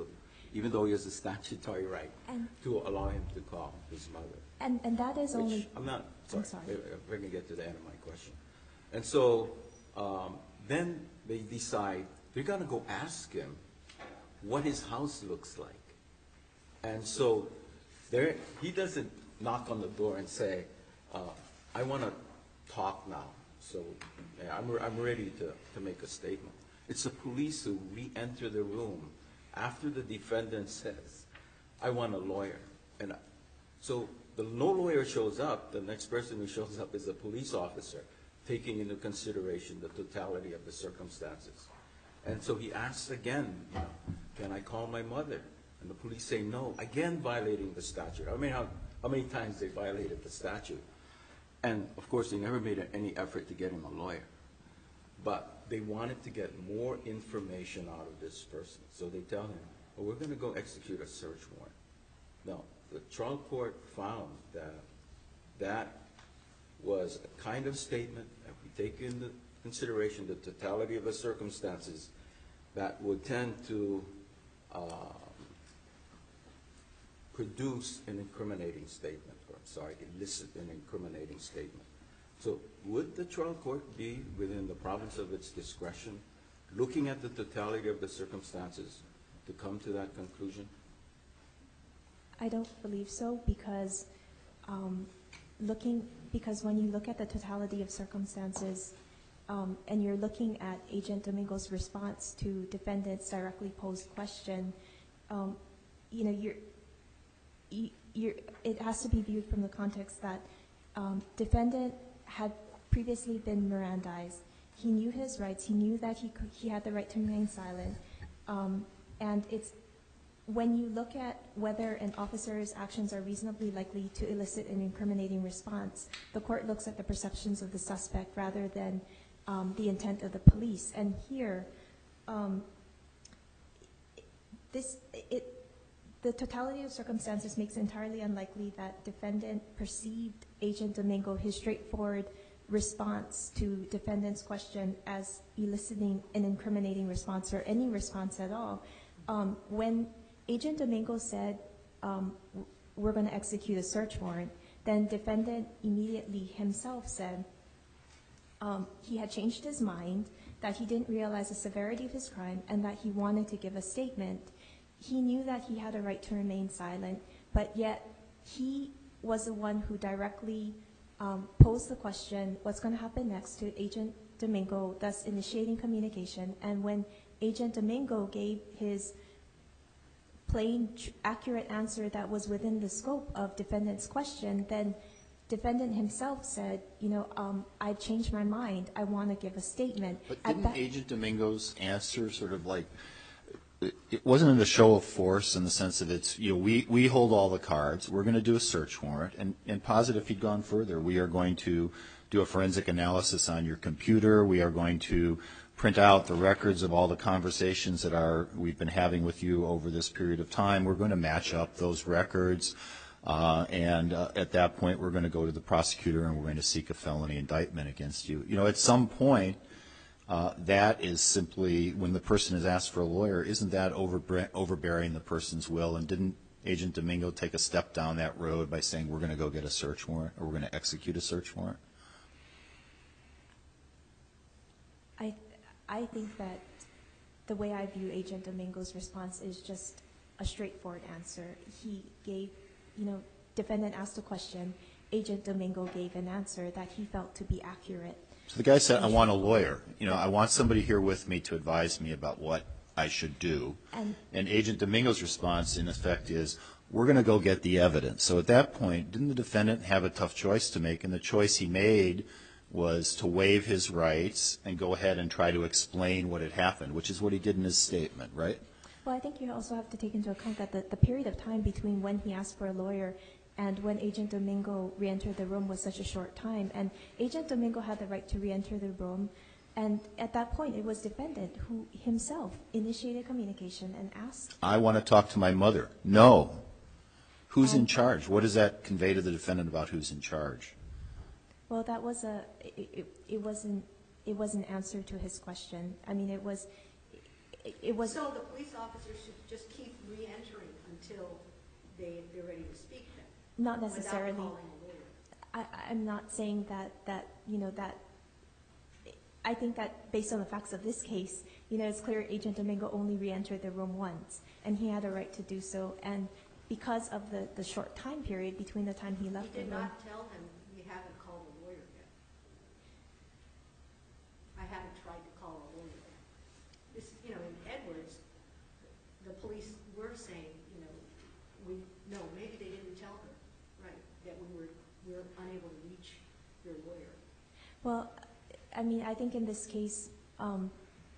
even though he has a statutory right And- to allow him to call his mother. And, and that is only, Which, I'm not, sorry, sorry. if if I can get to the end of my question. And so, um, then they decide, they're gonna go ask him what his house looks like. And so, there, he doesn't knock on the door and say, uh, I wanna talk now, so, yeah, I'm, I'm ready to, to make a statement. It's the police who re-enter the room after the defendant says, I want a lawyer. And I- so, the no lawyer shows up, the next person who shows up is a police officer, taking into consideration the totality of the circumstances. And so he asks again, you know, can I call my mother? And the police say no, again violating the statute. I mean, how, how many times they violated the statute? And of course, they never made any effort to get him a lawyer. But they wanted to get more information out of this person. So they tell him, well, we're gonna go execute a search warrant. Now, the trial court found that that was a kind of statement, if we take into consideration the totality of the circumstances, that would tend to uh, produce an incriminating statement, or I'm sorry, elicit an incriminating statement. So would the trial court be within the province of its discretion, looking at the totality of the circumstances, to come to that conclusion? I don't believe so, because um, looking, because when you look at the totality of circumstances, um, and you're looking at Agent Domingo's response to defendant's directly posed question, um, you know, you're, you, you're, it has to be viewed from the context that um, defendant had previously been Mirandized. He knew his rights. He knew that he could, he had the right to remain silent, um, and it's. When you look at whether an officer's actions are reasonably likely to elicit an incriminating response, the court looks at the perceptions of the suspect rather than um, the intent of the police. And here, um, this, it, the totality of circumstances makes it entirely unlikely that defendant perceived Agent Domingo, his straightforward response to defendant's question, as eliciting an incriminating response or any response at all. Um, when Agent Domingo said, um, we're going to execute a search warrant, then defendant immediately himself said um, he had changed his mind, that he didn't realize the severity of his crime, and that he wanted to give a statement. He knew that he had a right to remain silent, but yet he was the one who directly um, posed the question, what's going to happen next, to Agent Domingo, thus initiating communication. And when Agent Domingo gave his plain, accurate answer that was within the scope of defendant's question, then defendant himself said, you know, um, I changed my mind. I want to give a statement. But At didn't that- Agent Domingo's answer sort of like, it, it wasn't a show of force in the sense of it's, you know, we, we hold all the cards. We're going to do a search warrant. And, and positive, he'd gone further. We are going to do a forensic analysis on your computer. We are going to print out the records of all the conversations that are we've been having with you over this period of time. We're going to match up those records, uh, and uh, at that point, we're going to go to the prosecutor and we're going to seek a felony indictment against you. You know, at some point, uh, that is simply, when the person is asked for a lawyer, isn't that over, overbearing the person's will? And didn't Agent Domingo take a step down that road by saying we're going to go get a search warrant, or we're going to execute a search warrant? I, I think that the way I view Agent Domingo's response is just a straightforward answer. He gave, you know, defendant asked a question, Agent Domingo gave an answer that he felt to be accurate. So the guy said, I want a lawyer. You know, I want somebody here with me to advise me about what I should do. And, And Agent Domingo's response, in effect, is, we're going to go get the evidence. So at that point, didn't the defendant have a tough choice to make? And the choice he made was to waive his rights and go ahead and try to explain what had happened, which is what he did in his statement, right? well, I think you also have to take into account that the, the period of time between when he asked for a lawyer and when Agent Domingo re-entered the room was such a short time. And Agent Domingo had the right to re-enter the room. And at that point, it was defendant who himself initiated communication and asked. I want to talk to my mother. No. Who's in Um, charge? What does that convey to the defendant about who's in charge? Well, that was a, it, it, it wasn't, it was an answer to his question. I mean, it was, it, it was. So the police officer should just keep re-entering until they, they're ready to speak then? Not necessarily. Without calling a lawyer? I, I'm not saying that, that, you know, that, I think that based on the facts of this case, you know, it's clear Agent Domingo only re-entered the room once, and he had a right to do so. And because of the, the short time period between the time he left He the did room. not tell him, you haven't called a lawyer yet. I haven't tried to call a lawyer yet. This, you know, in Edwards, the police were saying, you know, we, no, maybe they didn't tell her, right, that we were, we were unable to reach your lawyer. Well, I mean, I think in this case, um,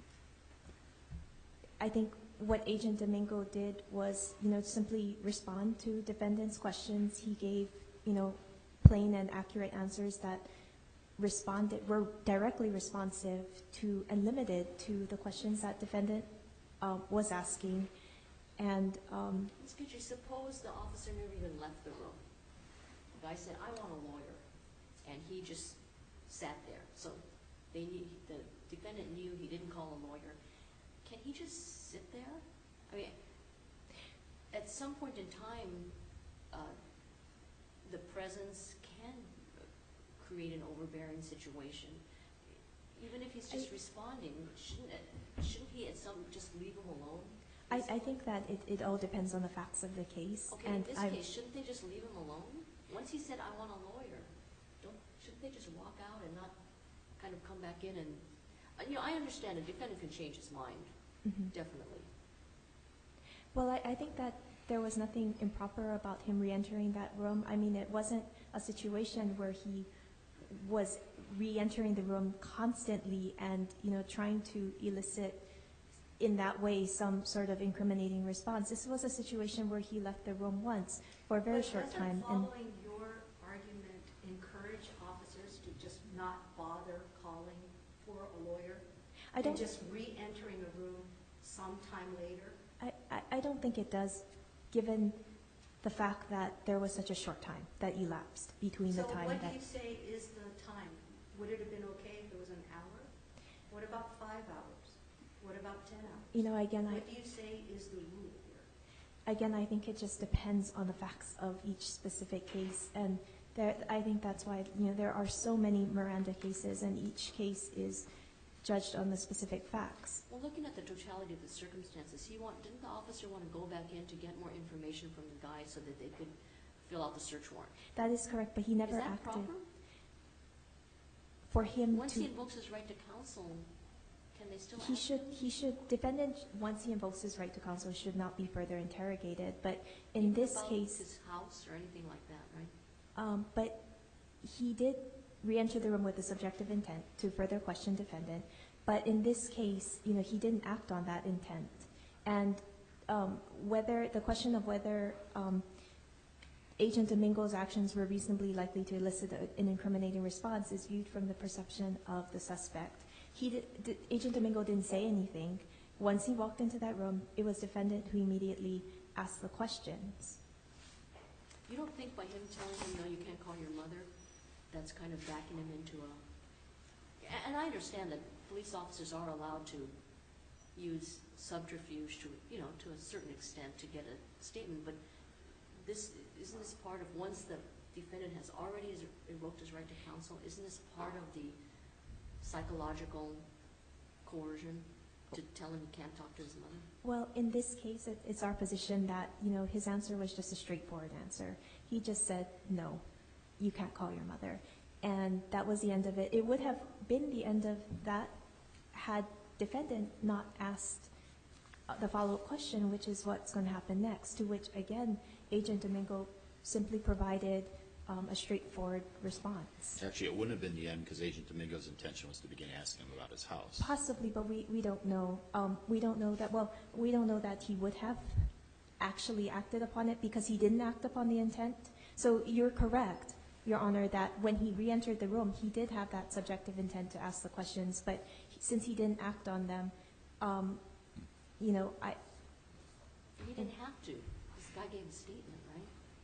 I think what Agent Domingo did was, you know, simply respond to defendant's questions. He gave, you know, plain and accurate answers that responded, were directly responsive to and limited to the questions that defendant uh, was asking. And um, Miz Guidry, suppose the officer never even left the room. The guy said, I want a lawyer, and he just sat there. So they knew, the defendant knew he didn't call a lawyer. Can he just sit there? I mean, at some point in time, uh, the presence can create an overbearing situation. Even if he's just I, responding, shouldn't it, shouldn't he at some just leave him alone? I, I think that it, it all depends on the facts of the case. Okay, and in this I, case, shouldn't they just leave him alone? Once he said, I want a lawyer, don't, shouldn't they just walk out and not kind of come back in and, uh, you know, I understand a defendant can change his mind, mhm. definitely. Well, I, I think that there was nothing improper about him re-entering that room. I mean, it wasn't a situation where he was re-entering the room constantly and, you know, trying to elicit in that way some sort of incriminating response. This was a situation where he left the room once for a very But short doesn't time. And following your argument encourage officers to just not bother calling for a lawyer? I don't, And just re-entering a room sometime later? I, I, I don't think it does, given the fact that there was such a short time that elapsed between the So time what that. do you say is the time? Would it have been okay if it was an hour? What about five hours? What about ten hours? You know, again, I, What do you say is the rule here? again, I think it just depends on the facts of each specific case, and there, I think that's why, you know, there are so many Miranda cases, and each case is judged on the specific facts. Well, looking at the totality of the circumstances, he want, didn't the officer want to go back in to get more information from the guy so that they could fill out the search warrant? That is correct, but he never Is that acted. proper? For him Once to, he invokes his right to counsel, can they still he ask should, him? he should, defendant, once he invokes his right to counsel, should not be further interrogated, but in Even this about case, his house or anything like that, right? um, but he did re-enter the room with a subjective intent to further question defendant, but in this case, you know, he didn't act on that intent. And um, whether, the question of whether um, Agent Domingo's actions were reasonably likely to elicit a, an incriminating response is viewed from the perception of the suspect. He did, did, Agent Domingo didn't say anything. Once he walked into that room, it was defendant who immediately asked the questions. You don't think by him telling him, no, you can't call your mother, that's kind of backing him into a... a- And I understand that police officers are allowed to use subterfuge to, you know, to a certain extent to get a statement, but this, isn't this part of, once the defendant has already invoked his right to counsel, isn't this part of the psychological coercion to tell him he can't talk to his mother? Well, in this case, it, it's our position that, you know, his answer was just a straightforward answer. He just said, no, you can't call your mother. And that was the end of it. It would have been the end of that had defendant not asked uh, the follow-up question, which is what's going to happen next, to which, again, Agent Domingo simply provided um, a straightforward response. Actually, it wouldn't have been the end because Agent Domingo's intention was to begin asking him about his house. Possibly, but we, we don't know. Um, we don't know that, well, we don't know that he would have actually acted upon it because he didn't act upon the intent. So you're correct, Your Honor, that when he re-entered the room, he did have that subjective intent to ask the questions, but he, since he didn't act on them, um, you know, I... He didn't have to. This guy gave a statement, right?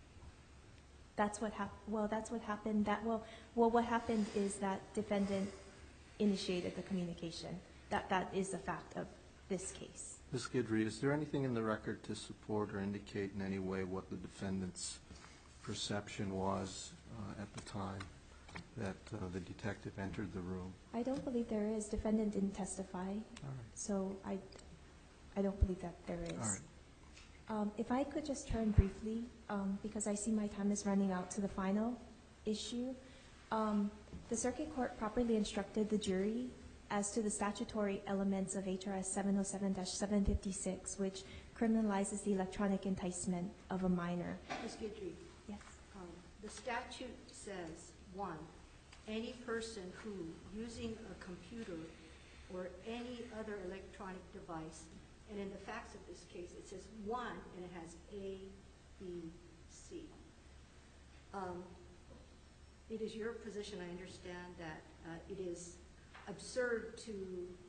That's what happened. Well, that's what happened. That well, well, what happened is that defendant initiated the communication. That that is the fact of this case. Miz Guidry, is there anything in the record to support or indicate in any way what the defendant's perception was uh, at the time that uh, the detective entered the room? I don't believe there is. Defendant didn't testify, All right. so I, I don't believe that there is. All right. Um, if I could just turn briefly, um, because I see my time is running out, to the final issue. Um, the circuit court properly instructed the jury as to the statutory elements of H R S seven oh seven dash seven fifty-six, which criminalizes the electronic enticement of a minor. Miz Guidry, Yes. um, the statute says, one, any person who, using a computer or any other electronic device, and in the facts of this case, it says one, and it has A, B, C. Um, it is your position, I understand, that uh, it is absurd to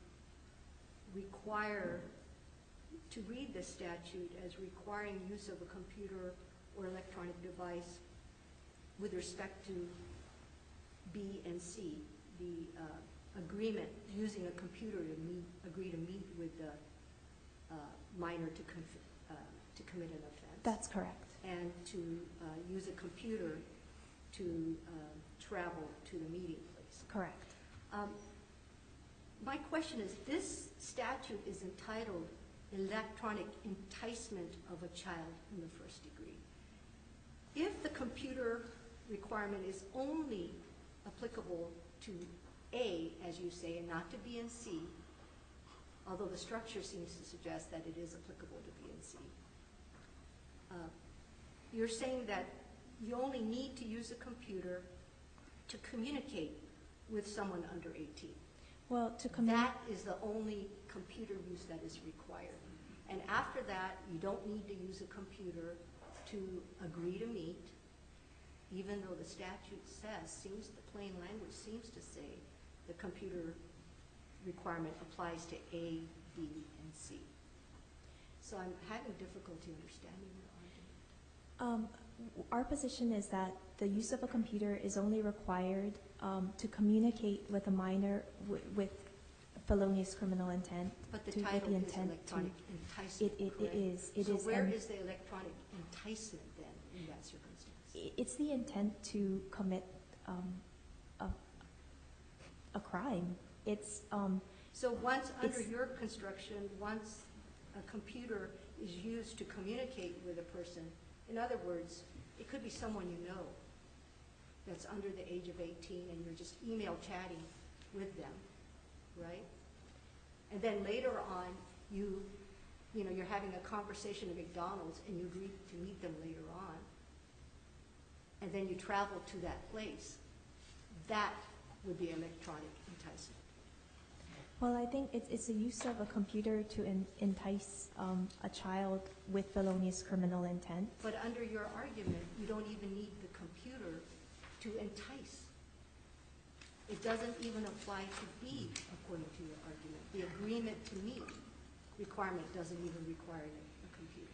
require, to read the statute as requiring use of a computer or electronic device with respect to B and C, the uh, agreement using a computer to meet, agree to meet with the uh, minor to, conf- uh, to commit an offense. That's correct. And to uh, use a computer to uh, travel to the meeting place. Correct. Um, my question is, this statute is entitled Electronic Enticement of a Child in the First Degree. If the computer requirement is only applicable to A, as you say, and not to B and C, although the structure seems to suggest that it is applicable to B and C, uh, you're saying that you only need to use a computer to communicate with someone under eighteen. Well, to communicate. That is the only computer use that is required. And after that, you don't need to use a computer to agree to meet, even though the statute says, seems, the plain language seems to say the computer requirement applies to A, B, and C. So I'm having difficulty understanding your argument. Um, our position is that the use of a computer is only required um, to communicate with a minor w- with felonious criminal intent. But the to, with title the is intent electronic to, enticement, it, it, it correct? is. It so is, where and is the electronic enticement then in that circumstance? i- It's the intent to commit um, a, a crime. It's um, So once, under It's- your construction, once a computer is used to communicate with a person, in other words, it could be someone you know that's under the age of eighteen and you're just email chatting with them, right? And then later on, you, you know, you're having a conversation at McDonald's and you agree to meet them later on. And then you travel to that place. That would be electronic enticement. well, I think it's, it's the use of a computer to in, entice um, a child with felonious criminal intent. But under your argument, you don't even need the computer to entice. It doesn't even apply to B, according to your argument. The agreement to meet requirement doesn't even require a computer.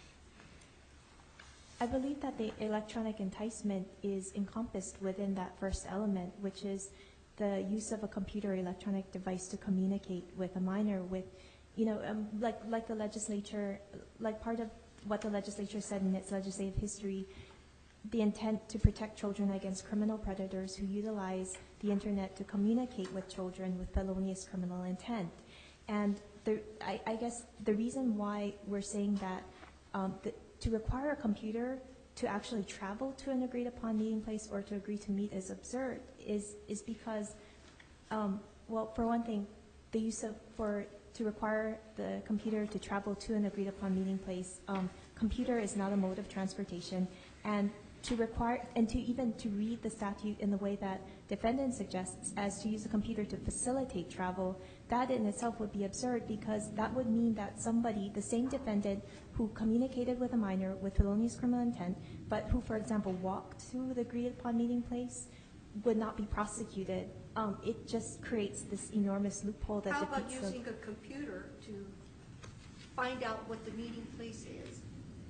I believe that the electronic enticement is encompassed within that first element, which is the use of a computer or electronic device to communicate with a minor with, you know, um, like, like the legislature, like part of what the legislature said in its legislative history, the intent to protect children against criminal predators who utilize the internet to communicate with children with felonious criminal intent. And the, I, I guess the reason why we're saying that um, the, to require a computer to actually travel to an agreed upon meeting place or to agree to meet is absurd is, is because, um, well, for one thing, the use of, for, to require the computer to travel to an agreed upon meeting place, um, computer is not a mode of transportation, and to require, and to even to read the statute in the way that defendant suggests as to use a computer to facilitate travel, that in itself would be absurd because that would mean that somebody, the same defendant who communicated with a minor with felonious criminal intent, but who, for example, walked to the agreed upon meeting place, would not be prosecuted. Um, it just creates this enormous loophole that How about defeats the- using a computer to find out what the meeting place is?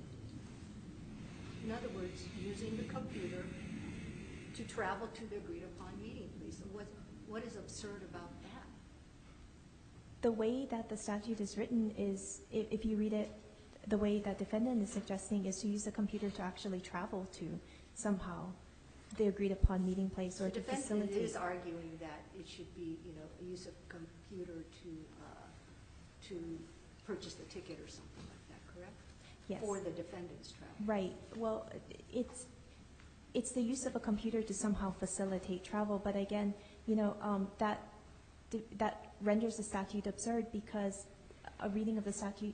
In other words, using the computer to travel to the agreed upon meeting place. So what, what is absurd about that? the way that the statute is written is, if, if you read it, the way that defendant is suggesting is to use the computer to actually travel to somehow the agreed upon meeting place or The to defendant facilitate. is arguing that it should be, you know, a use of computer to, uh, to purchase the ticket or something like that, correct? Yes. For the defendant's travel. Right. Well, it's it's the use of a computer to somehow facilitate travel, but again, you know, um, that that renders the statute absurd because a reading of the statute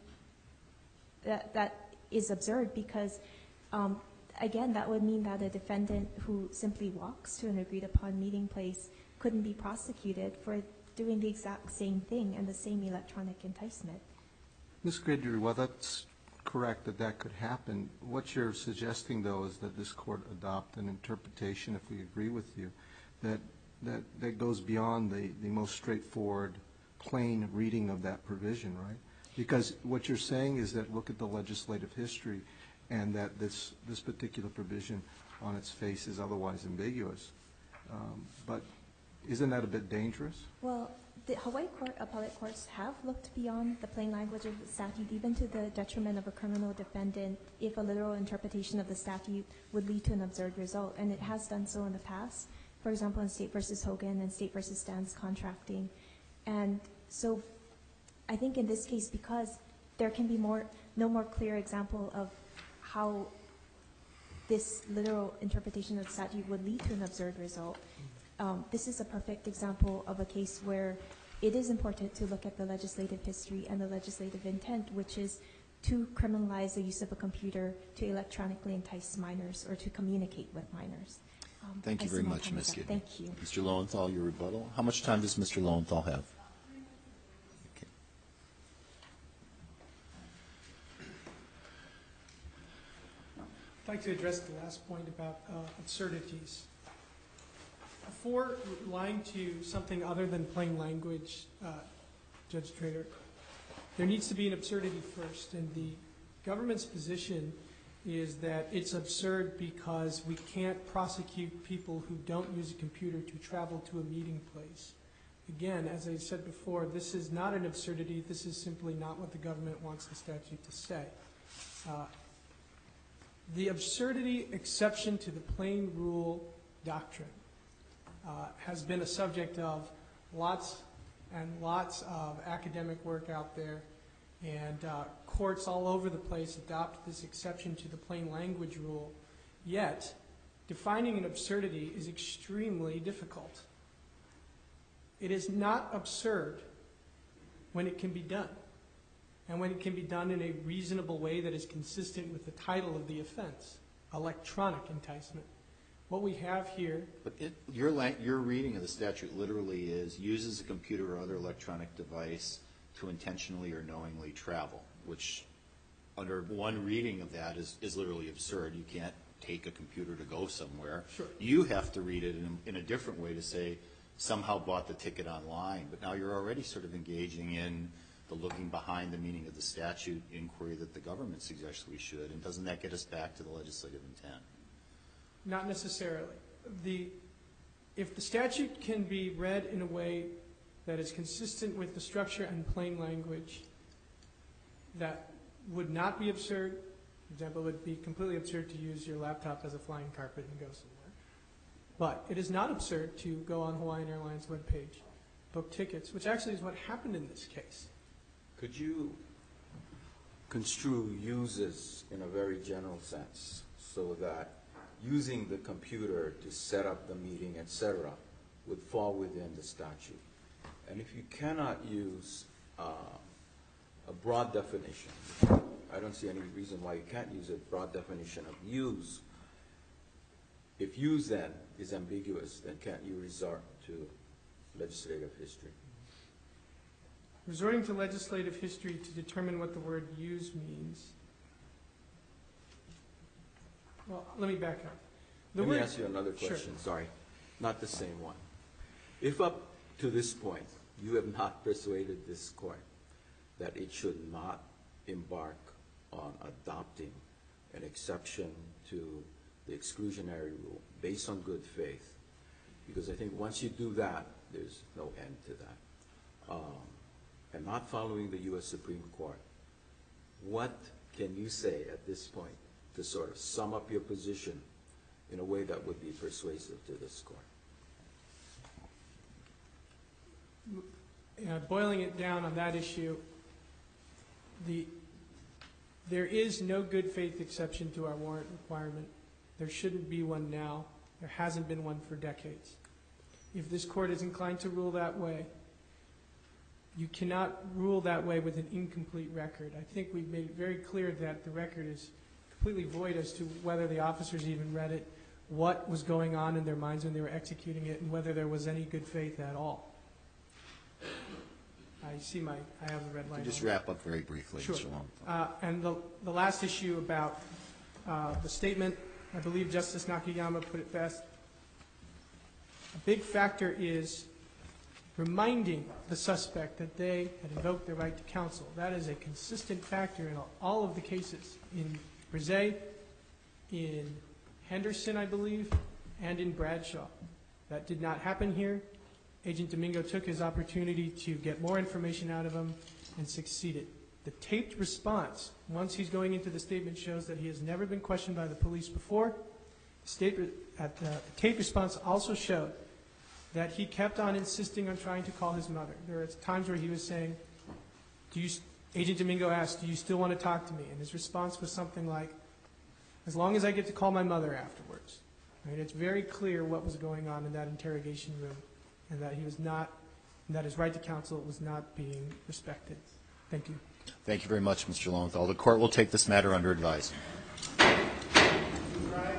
that that is absurd because um, again, that would mean that a defendant who simply walks to an agreed upon meeting place couldn't be prosecuted for doing the exact same thing and the same electronic enticement. Miz Gregory, well, that's correct that that could happen. What you're suggesting, though, is that this court adopt an interpretation, if we agree with you, that that, that goes beyond the, the most straightforward, plain reading of that provision, right? Because what you're saying is that look at the legislative history and that this, this particular provision on its face is otherwise ambiguous. Um, but isn't that a bit dangerous? Well, the Hawaii court, appellate courts have looked beyond the plain language of the statute, even to the detriment of a criminal defendant, if a literal interpretation of the statute would lead to an absurd result, and it has done so in the past. For example, in State versus Hogan and State versus Stans contracting. And so I think in this case, because there can be more, no more clear example of how this literal interpretation of the statute would lead to an absurd result, um, this is a perfect example of a case where it is important to look at the legislative history and the legislative intent, which is to criminalize the use of a computer to electronically entice minors or to communicate with minors. Um, Thank you I very see my much, time Miz is up. Gideon. Thank you. Mister Lowenthal, your rebuttal. How much time does Mister Lowenthal have? Okay. I'd like to address the last point about uh, absurdities. Before lying to something other than plain language, uh, Judge Trader, there needs to be an absurdity first, and the government's position is that it's absurd because we can't prosecute people who don't use a computer to travel to a meeting place. Again, as I said before, this is not an absurdity. This is simply not what the government wants the statute to say. Uh, the absurdity exception to the plain rule doctrine uh, has been a subject of lots and lots of academic work out there, and uh, courts all over the place adopt this exception to the plain language rule. Yet, defining an absurdity is extremely difficult. It is not absurd when it can be done, and when it can be done in a reasonable way that is consistent with the title of the offense, electronic enticement. What we have here... But it, your, lang- your reading of the statute literally is uses a computer or other electronic device to intentionally or knowingly travel, which under one reading of that is, is literally absurd. You can't take a computer to go somewhere. Sure. You have to read it in, in a different way to say somehow bought the ticket online, but now you're already sort of engaging in the looking behind the meaning of the statute inquiry that the government suggests we should, and doesn't that get us back to the legislative intent? Not necessarily. The, if the statute can be read in a way that is consistent with the structure and plain language, that would not be absurd. For example, it would be completely absurd to use your laptop as a flying carpet and go somewhere. But it is not absurd to go on Hawaiian Airlines webpage, book tickets, which actually is what happened in this case. Could you construe uses in a very general sense so that using the computer to set up the meeting, et cetera, would fall within the statute? And if you cannot use uh, a broad definition, I don't see any reason why you can't use a broad definition of use. If use then is ambiguous, then can't you resort to legislative history? Resorting to legislative history to determine what the word use means. Well, let me back up. The Let me word- ask you another Sure. question, sorry, not the same one. If up to this point you have not persuaded this court that it should not embark on adopting an exception to the exclusionary rule based on good faith, because I think once you do that, there's no end to that. Um, and not following the U S Supreme Court, what can you say at this point to sort of sum up your position in a way that would be persuasive to this court? Uh, boiling it down on that issue, the, there is no good faith exception to our warrant requirement. There shouldn't be one now. There hasn't been one for decades. If this court is inclined to rule that way, you cannot rule that way with an incomplete record. I think we've made it very clear that the record is completely void as to whether the officers even read it, what was going on in their minds when they were executing it, and whether there was any good faith at all. I see my, I have the red light on. Just wrap up very briefly, Sure. Mister Long. Uh, and the, the last issue about uh, the statement, I believe Justice Nakayama put it best. A big factor is reminding the suspect that they had invoked their right to counsel. That is a consistent factor in all of the cases, in Brise, in Henderson, I believe, and in Bradshaw. That did not happen here. Agent Domingo took his opportunity to get more information out of him and succeeded. The taped response, once he's going into the statement, shows that he has never been questioned by the police before. The, state, at the, the taped response also showed that he kept on insisting on trying to call his mother. There are times where he was saying, "Do you?" Agent Domingo asked, "Do you still want to talk to me?" And his response was something like, "As long as I get to call my mother afterwards." Right? It's very clear what was going on in that interrogation room, and that he was not, and that his right to counsel was not being respected. Thank you. Thank you very much, Mister Lowenthal. The court will take this matter under advisement.